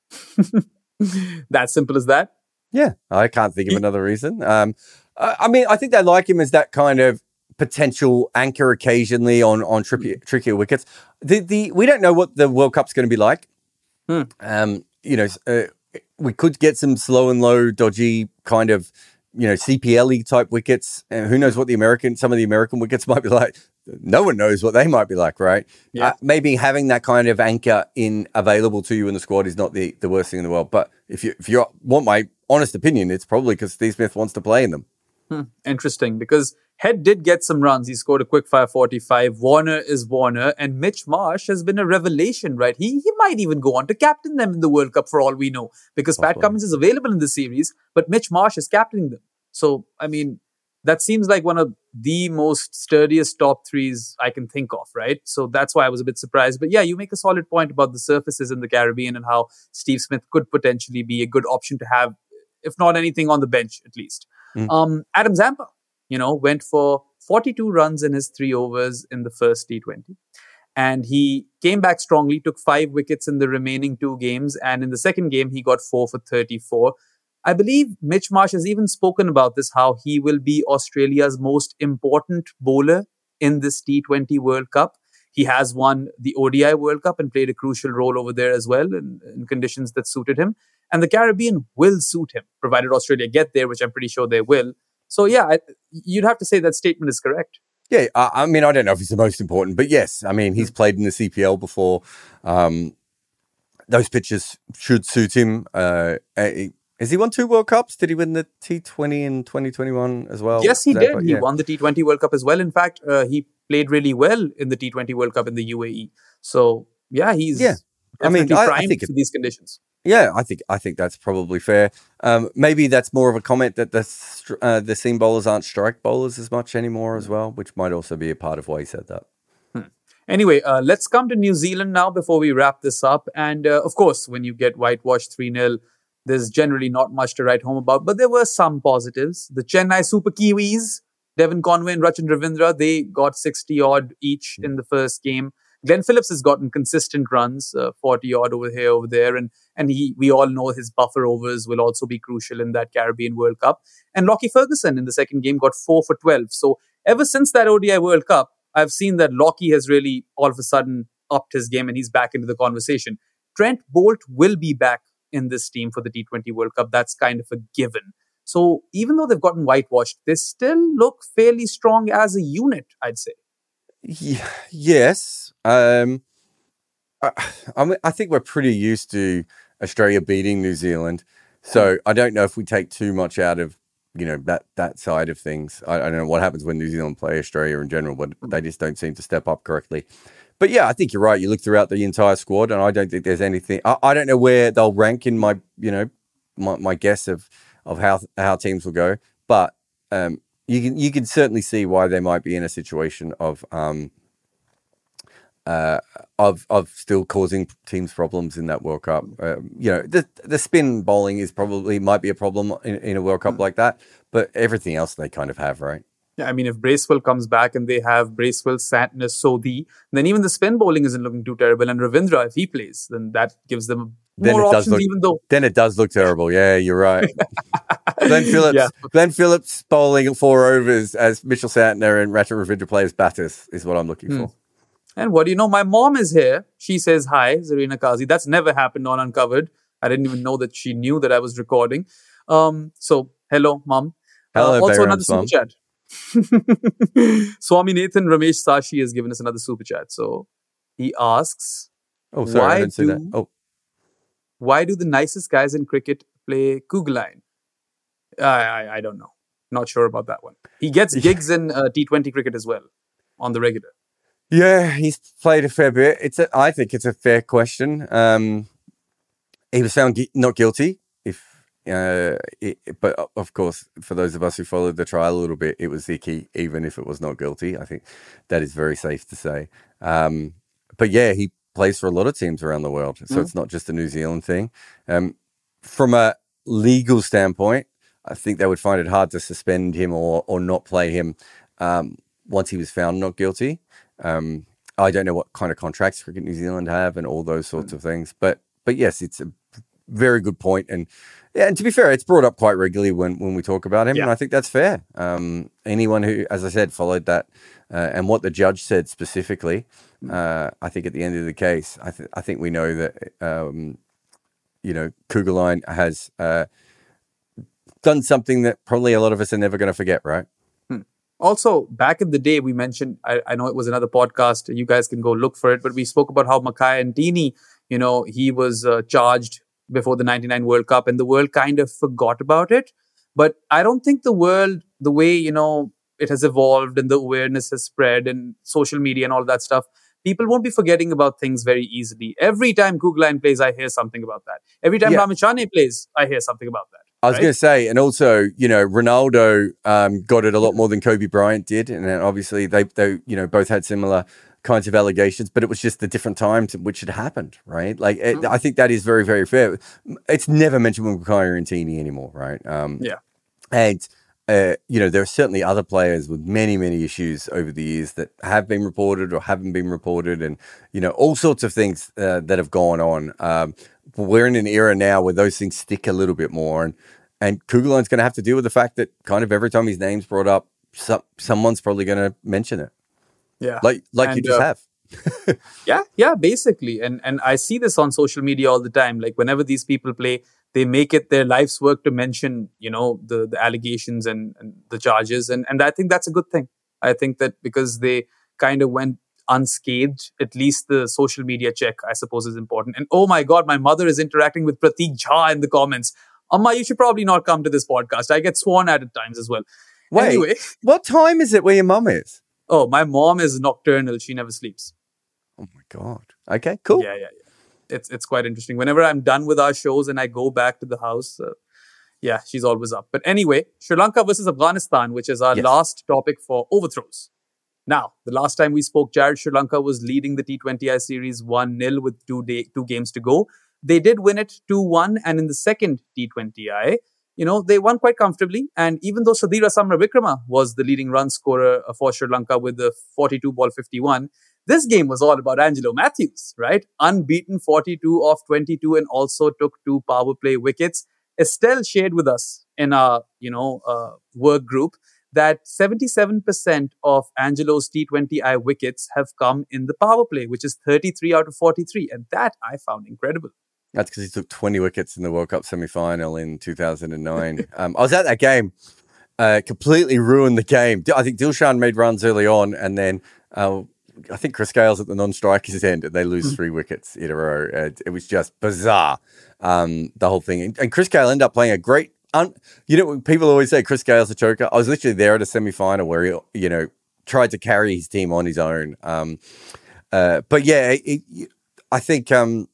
it? That simple as that? Yeah, I can't think of another reason. Um, I, I mean, I think they like him as that kind of potential anchor occasionally on on tricky, trickier wickets. The the we don't know what the World Cup's going to be like. Hmm. Um, you know, uh, we could get some slow and low, dodgy kind of, you know, C P L-y type wickets. And who knows what the American, some of the American wickets might be like. No one knows what they might be like, right? Yeah. Uh, maybe having that kind of anchor in available to you in the squad is not the, the worst thing in the world. But if you if you want my honest opinion, it's probably because Steve Smith wants to play in them. Hmm. Interesting, because Head did get some runs. He scored a quick fire forty-five. Warner is Warner, and Mitch Marsh has been a revelation, right? He he might even go on to captain them in the World Cup for all we know, because Pat Cummins is available in the series, but Mitch Marsh is captaining them. So, I mean, that seems like one of the most sturdiest top threes I can think of, right? So that's why I was a bit surprised. But yeah, you make a solid point about the surfaces in the Caribbean and how Steve Smith could potentially be a good option to have, if not anything, on the bench at least. Mm. Um, Adam Zampa, you know, went for forty-two runs in his three overs in the first T twenty. And he came back strongly, took five wickets in the remaining two games. And in the second game, he got four for thirty-four. I believe Mitch Marsh has even spoken about this, how he will be Australia's most important bowler in this T twenty World Cup. He has won the O D I World Cup and played a crucial role over there as well in, in conditions that suited him. And the Caribbean will suit him, provided Australia get there, which I'm pretty sure they will. So yeah, I, you'd have to say that statement is correct. Yeah, I, I mean, I don't know if he's the most important, but yes, I mean, he's played in the C P L before. Um, those pitches should suit him. Uh, he, Has he won two World Cups? Did he win the T twenty in twenty twenty-one as well? Yes, he that, did. but, he yeah. won the T twenty World Cup as well. In fact, uh, he played really well in the T twenty World Cup in the U A E. So, yeah, he's yeah. I mean, primed I, I think for it, these conditions. Yeah, I think I think that's probably fair. Um, maybe that's more of a comment that the uh, the seam bowlers aren't strike bowlers as much anymore as well, which might also be a part of why he said that. Hmm. Anyway, uh, let's come to New Zealand now before we wrap this up. And uh, of course, when you get whitewashed three nil, there's generally not much to write home about, but there were some positives. The Chennai Super Kiwis, Devon Conway and Rachin Ravindra, they got sixty odd each in the first game. Glenn Phillips has gotten consistent runs, uh, forty odd over here, over there. And and he we all know his buffer overs will also be crucial in that Caribbean World Cup. And Lockie Ferguson in the second game got four for twelve. So ever since that O D I World Cup, I've seen that Lockie has really all of a sudden upped his game and he's back into the conversation. Trent Bolt will be back in this team for the T twenty World Cup. That's kind of a given. So even though they've gotten whitewashed, they still look fairly strong as a unit, I'd say. Yeah, yes. Um, I, I, mean, I think we're pretty used to Australia beating New Zealand. So I don't know if we take too much out of, you know, that, that side of things. I, I don't know what happens when New Zealand play Australia in general, but they just don't seem to step up correctly. But yeah, I think you're right. You look throughout the entire squad, and I don't think there's anything. I, I don't know where they'll rank in my, you know, my, my guess of of how how teams will go. But um, you can you can certainly see why they might be in a situation of um, uh, of of still causing teams problems in that World Cup. Um, you know, the the spin bowling is probably might be a problem in, in a World Cup like that, but everything else they kind of have, right? Yeah, I mean, if Bracewell comes back and they have Bracewell, Santner, Sodhi, then even the spin bowling isn't looking too terrible. And Ravindra, if he plays, then that gives them Then more it does options, look- even though... Then it does look terrible. Yeah, you're right. Glenn Phillips, Yeah. Glenn Phillips bowling four overs as Mitchell Santner and Ratchet Ravindra play as batters is what I'm looking Hmm. for. And what do you know? My mom is here. She says hi, Zarina Kazi. That's never happened on Uncovered. I didn't even know that she knew that I was recording. Um, so, hello, mom. Hello, uh, also, another Bayram's super mom. chat. Swami Nathan Ramesh Sashi has given us another super chat. So, he asks, Oh, sorry, Why I didn't see that. do- Oh, why do the nicest guys in cricket play Kugeline? I, I, I don't know. Not sure about that one. He gets gigs in uh, T twenty cricket as well, on the regular. yeah, he's played a fair bit. It's a, I think it's a fair question. Um, he was found gui- not guilty. If uh, it, but of course, for those of us who followed the trial a little bit, it was icky, even if it was not guilty. I think that is very safe to say. Um, but yeah, he plays for a lot of teams around the world, so Mm. it's not just a New Zealand thing. Um, from a legal standpoint, I think they would find it hard to suspend him or or not play him um, once he was found not guilty. Um, I don't know what kind of contracts Cricket New Zealand have and all those sorts of things, but but yes, it's a very good point. And yeah, and to be fair, it's brought up quite regularly when when we talk about him, Yeah. and I think that's fair. Um, anyone who, as I said, followed that uh, and what the judge said specifically, uh, I think at the end of the case, I, th- I think we know that um, you know Kugeline has uh, done something that probably a lot of us are never going to forget, right? Also, back in the day, we mentioned, I, I know it was another podcast, you guys can go look for it, but we spoke about how Mackay Antini, you know, he was uh, charged before the ninety-nine World Cup and the world kind of forgot about it. But I don't think the world, the way, you know, it has evolved and the awareness has spread and social media and all that stuff, people won't be forgetting about things very easily. Every time Kugeline plays, I hear something about that. Every time Yeah. Ramachane plays, I hear something about that. I was right? going to say, and also, you know, Ronaldo um, got it a lot more than Kobe Bryant did, and then obviously they, they, you know, both had similar kinds of allegations, but it was just the different times in which it happened, right? Like, it, Mhm. I think that is very, very fair. It's never mentioned with Mackay Antini anymore, right? Um, Yeah. and uh, you know, there are certainly other players with many, many issues over the years that have been reported or haven't been reported, and you know, all sorts of things uh, that have gone on. Um, we're in an era now where those things stick a little bit more, and and Kugeline's going to have to deal with the fact that kind of every time his name's brought up, some, someone's probably going to mention it, Yeah. like like you And, just uh, have. Yeah, yeah, basically. And and I see this on social media all the time. Like whenever these people play, they make it their life's work to mention, you know, the, the allegations and, and the charges. And, and I think that's a good thing. I think that because they kind of went unscathed, at least the social media check, I suppose, is important. And oh my God, my mother is interacting with Pratik Jha in the comments. Amma, you should probably not come to this podcast. I get sworn at at times as well. Wait, Anyway, what time is it where your mum is? oh, my mom is nocturnal. She never sleeps. Oh my God. Okay, cool. Yeah, yeah, yeah. It's it's quite interesting. Whenever I'm done with our shows and I go back to the house, uh, yeah, she's always up. But anyway, Sri Lanka versus Afghanistan, which is our Yes. last topic for overthrows. Now, the last time we spoke, Jared, Sri Lanka was leading the T twenty I series one nil with two day, two games to go. They did win it two one, and in the second T twenty I, you know, they won quite comfortably. And even though Sadira Samaravikrama was the leading run scorer uh, for Sri Lanka with the forty-two ball fifty-one, this game was all about Angelo Matthews, right? Unbeaten forty-two off twenty-two and also took two power play wickets. Estelle shared with us in our, you know, uh, work group that seventy-seven percent of Angelo's T twenty I wickets have come in the power play, which is thirty-three out of forty-three. And that I found incredible. That's because he took twenty wickets in the World Cup semi-final in two thousand nine. um, I was at that game. Uh, completely ruined the game. I think Dilshan made runs early on, and then uh, I think Chris Gale's at the non-strikers end, and they lose three wickets in a row. It, it was just bizarre, um, the whole thing. And, and Chris Gale ended up playing a great. Un- you know, people always say Chris Gale's a choker. I was literally there at a semi-final where he, you know, tried to carry his team on his own. Um, uh, but yeah, it, it, I think. Um,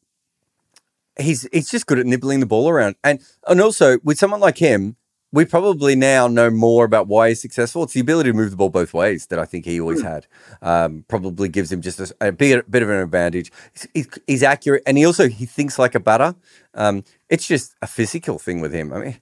He's he's just good at nibbling the ball around. And and also, with someone like him, we probably now know more about why he's successful. It's the ability to move the ball both ways that I think he always had. Um, probably gives him just a, a bit, bit of an advantage. He's, he's, he's accurate, and he also he thinks like a batter. Um, it's just a physical thing with him. I mean,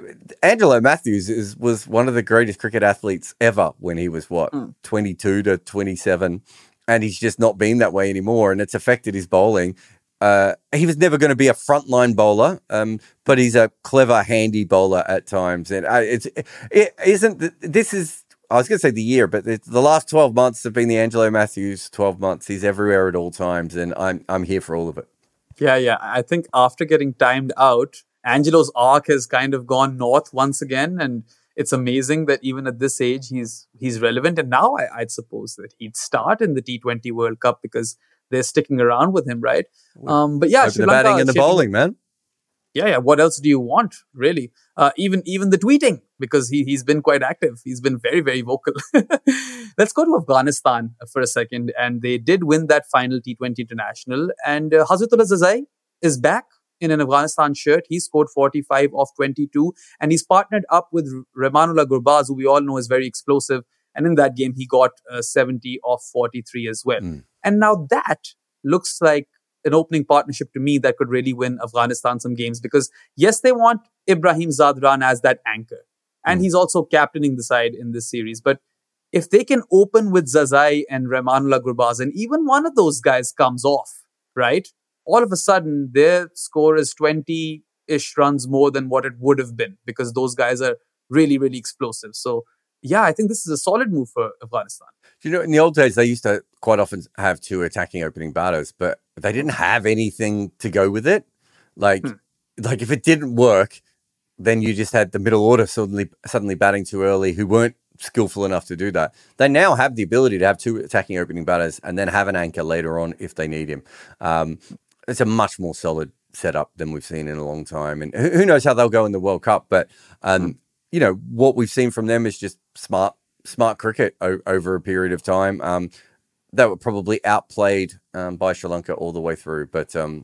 Angelo Matthews is was one of the greatest cricket athletes ever when he was, what, mm. twenty-two to twenty-seven, and he's just not been that way anymore, and it's affected his bowling. Uh, he was never going to be a frontline bowler, um, but he's a clever, handy bowler at times. And uh, it's it isn't. This is I was going to say the year, but it's, the last twelve months have been the Angelo Matthews twelve months. He's everywhere at all times, and I'm I'm here for all of it. Yeah, yeah. I think after getting timed out, Angelo's arc has kind of gone north once again, and it's amazing that even at this age he's he's relevant. And now I, I'd suppose that he'd start in the T twenty World Cup because they're sticking around with him, right? Um, but yeah, Sri Lanka, the batting and the shaping, bowling, man. Yeah, yeah. What else do you want, really? Uh, even even the tweeting, because he he's been quite active. He's been very very vocal. Let's go to Afghanistan for a second, and they did win that final T twenty international. And uh, Hazratullah Zazai is back in an Afghanistan shirt. He scored forty-five off twenty-two, and he's partnered up with Rahmanullah Gurbaz, who we all know is very explosive. And in that game, he got uh, seventy off forty-three as well. Mm. And now that looks like an opening partnership to me that could really win Afghanistan some games, because yes, they want Ibrahim Zadran as that anchor. And mm. he's also captaining the side in this series. But if they can open with Zazai and Rahmanullah Gurbaz, and even one of those guys comes off, right? All of a sudden, their score is twenty-ish runs more than what it would have been, because those guys are really, really explosive. So yeah, I think this is a solid move for Afghanistan. You know, in the old days, they used to quite often have two attacking opening batters, but they didn't have anything to go with it. Like, hmm. like if it didn't work, then you just had the middle order suddenly suddenly batting too early, who weren't skillful enough to do that. They now have the ability to have two attacking opening batters and then have an anchor later on if they need him. Um, it's a much more solid setup than we've seen in a long time. And who knows how they'll go in the World Cup, but um, hmm. you know, what we've seen from them is just smart, smart cricket o- over a period of time. Um, they were probably outplayed um, by Sri Lanka all the way through, but um,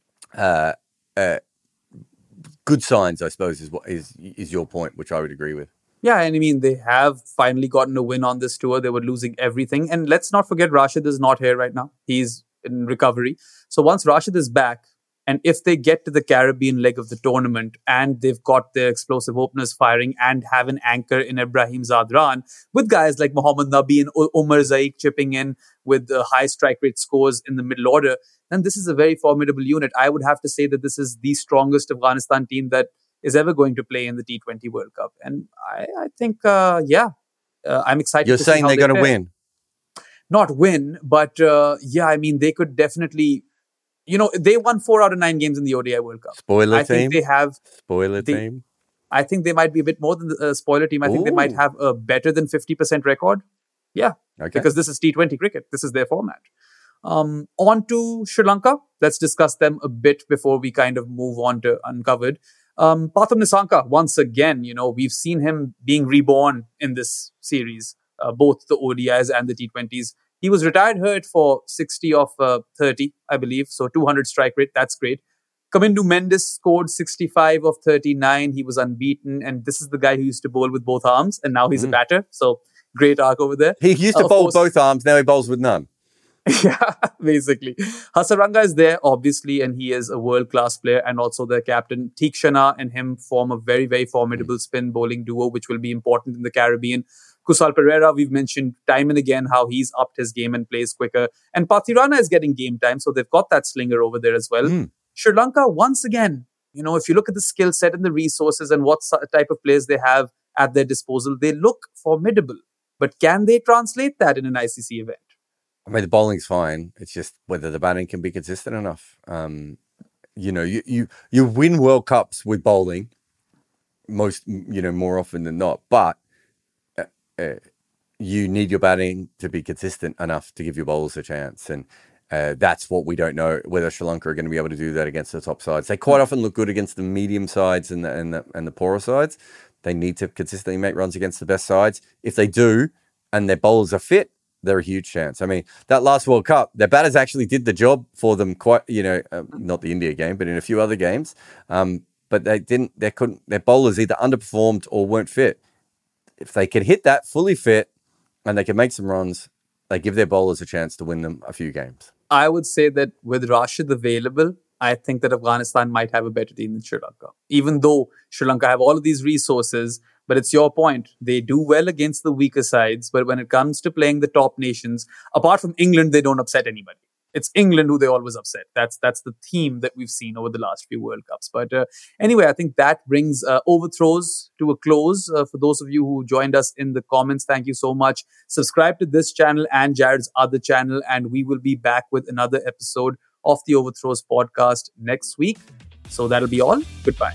uh, uh, good signs, I suppose, is what is is your point, which I would agree with. Yeah, and I mean, they have finally gotten a win on this tour. They were losing everything. And let's not forget, Rashid is not here right now. He's in recovery. So once Rashid is back, and if they get to the Caribbean leg of the tournament and they've got their explosive openers firing and have an anchor in Ibrahim Zadran with guys like Mohammad Nabi and Umar Zaik chipping in with uh, high strike rate scores in the middle order, then this is a very formidable unit. I would have to say that this is the strongest Afghanistan team that is ever going to play in the T twenty World Cup. And I, I think, uh, yeah, uh, I'm excited. You're to saying see how they're they going to win? Not win, but uh, yeah, I mean, they could definitely... You know, they won four out of nine games in the O D I World Cup. Spoiler I team? think they have... Spoiler they, team? I think they might be a bit more than the uh, spoiler team. I Ooh. think they might have a better than fifty percent record. Yeah, okay. Because this is T twenty cricket. This is their format. Um, on to Sri Lanka. Let's discuss them a bit before we kind of move on to Uncovered. Um, Pathum Nissanka, once again, you know, we've seen him being reborn in this series, uh, both the O D Is and the T twenties. He was retired hurt for sixty of uh, thirty, I believe. So two hundred strike rate. That's great. Kamindu Mendes scored sixty-five of thirty-nine. He was unbeaten. And this is the guy who used to bowl with both arms. And now he's mm. a batter. So great arc over there. He used to uh, bowl course, both arms. Now he bowls with none. Yeah, basically. Hasaranga is there, obviously. And he is a world-class player. And also their captain. Theekshana and him form a very, very formidable mm. spin bowling duo, which will be important in the Caribbean. Kusal Pereira, we've mentioned time and again how he's upped his game and plays quicker. And Pathirana is getting game time, so they've got that slinger over there as well. Mm. Sri Lanka, once again, you know, if you look at the skill set and the resources and what type of players they have at their disposal, they look formidable. But can they translate that in an I C C event? I mean, the bowling's fine. It's just whether the batting can be consistent enough. Um, you know, you, you, you win World Cups with bowling most, you know, more often than not, but uh, uh, you need your batting to be consistent enough to give your bowlers a chance. And uh, that's what we don't know, whether Sri Lanka are going to be able to do that against the top sides. They quite often look good against the medium sides and the, and the, and the poorer sides. They need to consistently make runs against the best sides. If they do, and their bowlers are fit, they're a huge chance. I mean, that last World Cup, their batters actually did the job for them quite, you know, uh, not the India game, but in a few other games. Um, but they didn't, they couldn't, their bowlers either underperformed or weren't fit. If they could hit that fully fit and they can make some runs, they give their bowlers a chance to win them a few games. I would say that with Rashid available, I think that Afghanistan might have a better team than Sri Lanka. Even though Sri Lanka have all of these resources, but it's your point. They do well against the weaker sides, but when it comes to playing the top nations, apart from England, they don't upset anybody. It's England who they always upset. That's that's the theme that we've seen over the last few World Cups. But uh, anyway, I think that brings uh, overthrows to a close. Uh, for those of you who joined us in the comments, thank you so much. Subscribe to this channel and Jared's other channel, and we will be back with another episode of the Overthrows podcast next week. So that'll be all. Goodbye.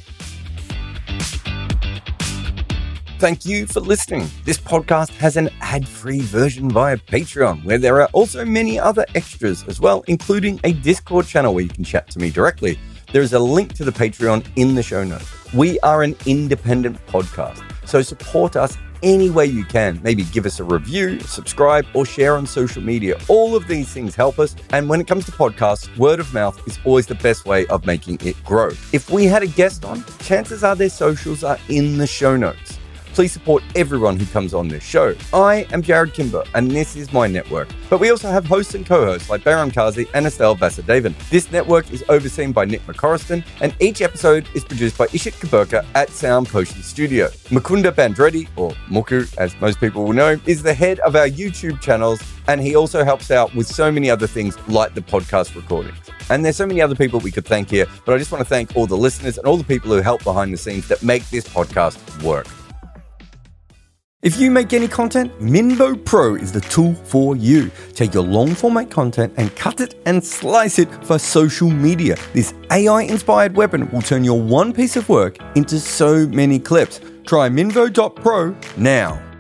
Thank you for listening. This podcast has an ad-free version via Patreon, where there are also many other extras as well, including a Discord channel where you can chat to me directly. There is a link to the Patreon in the show notes. We are an independent podcast, so support us any way you can. Maybe give us a review, subscribe, or share on social media. All of these things help us. And when it comes to podcasts, word of mouth is always the best way of making it grow. If we had a guest on, chances are their socials are in the show notes. Please support everyone who comes on this show. I am Jared Kimber, and this is my network. But we also have hosts and co-hosts like Behram Kazi and Estelle Vasudevan. This network is overseen by Nick McCorriston, and each episode is produced by Ishit Kaburka at Sound Potion Studio. Mukunda Bandreddi, or Muku as most people will know, is the head of our YouTube channels, and he also helps out with so many other things like the podcast recordings. And there's so many other people we could thank here, but I just want to thank all the listeners and all the people who help behind the scenes that make this podcast work. If you make any content, Minvo Pro is the tool for you. Take your long format content and cut it and slice it for social media. This A I-inspired weapon will turn your one piece of work into so many clips. Try Minvo dot pro now.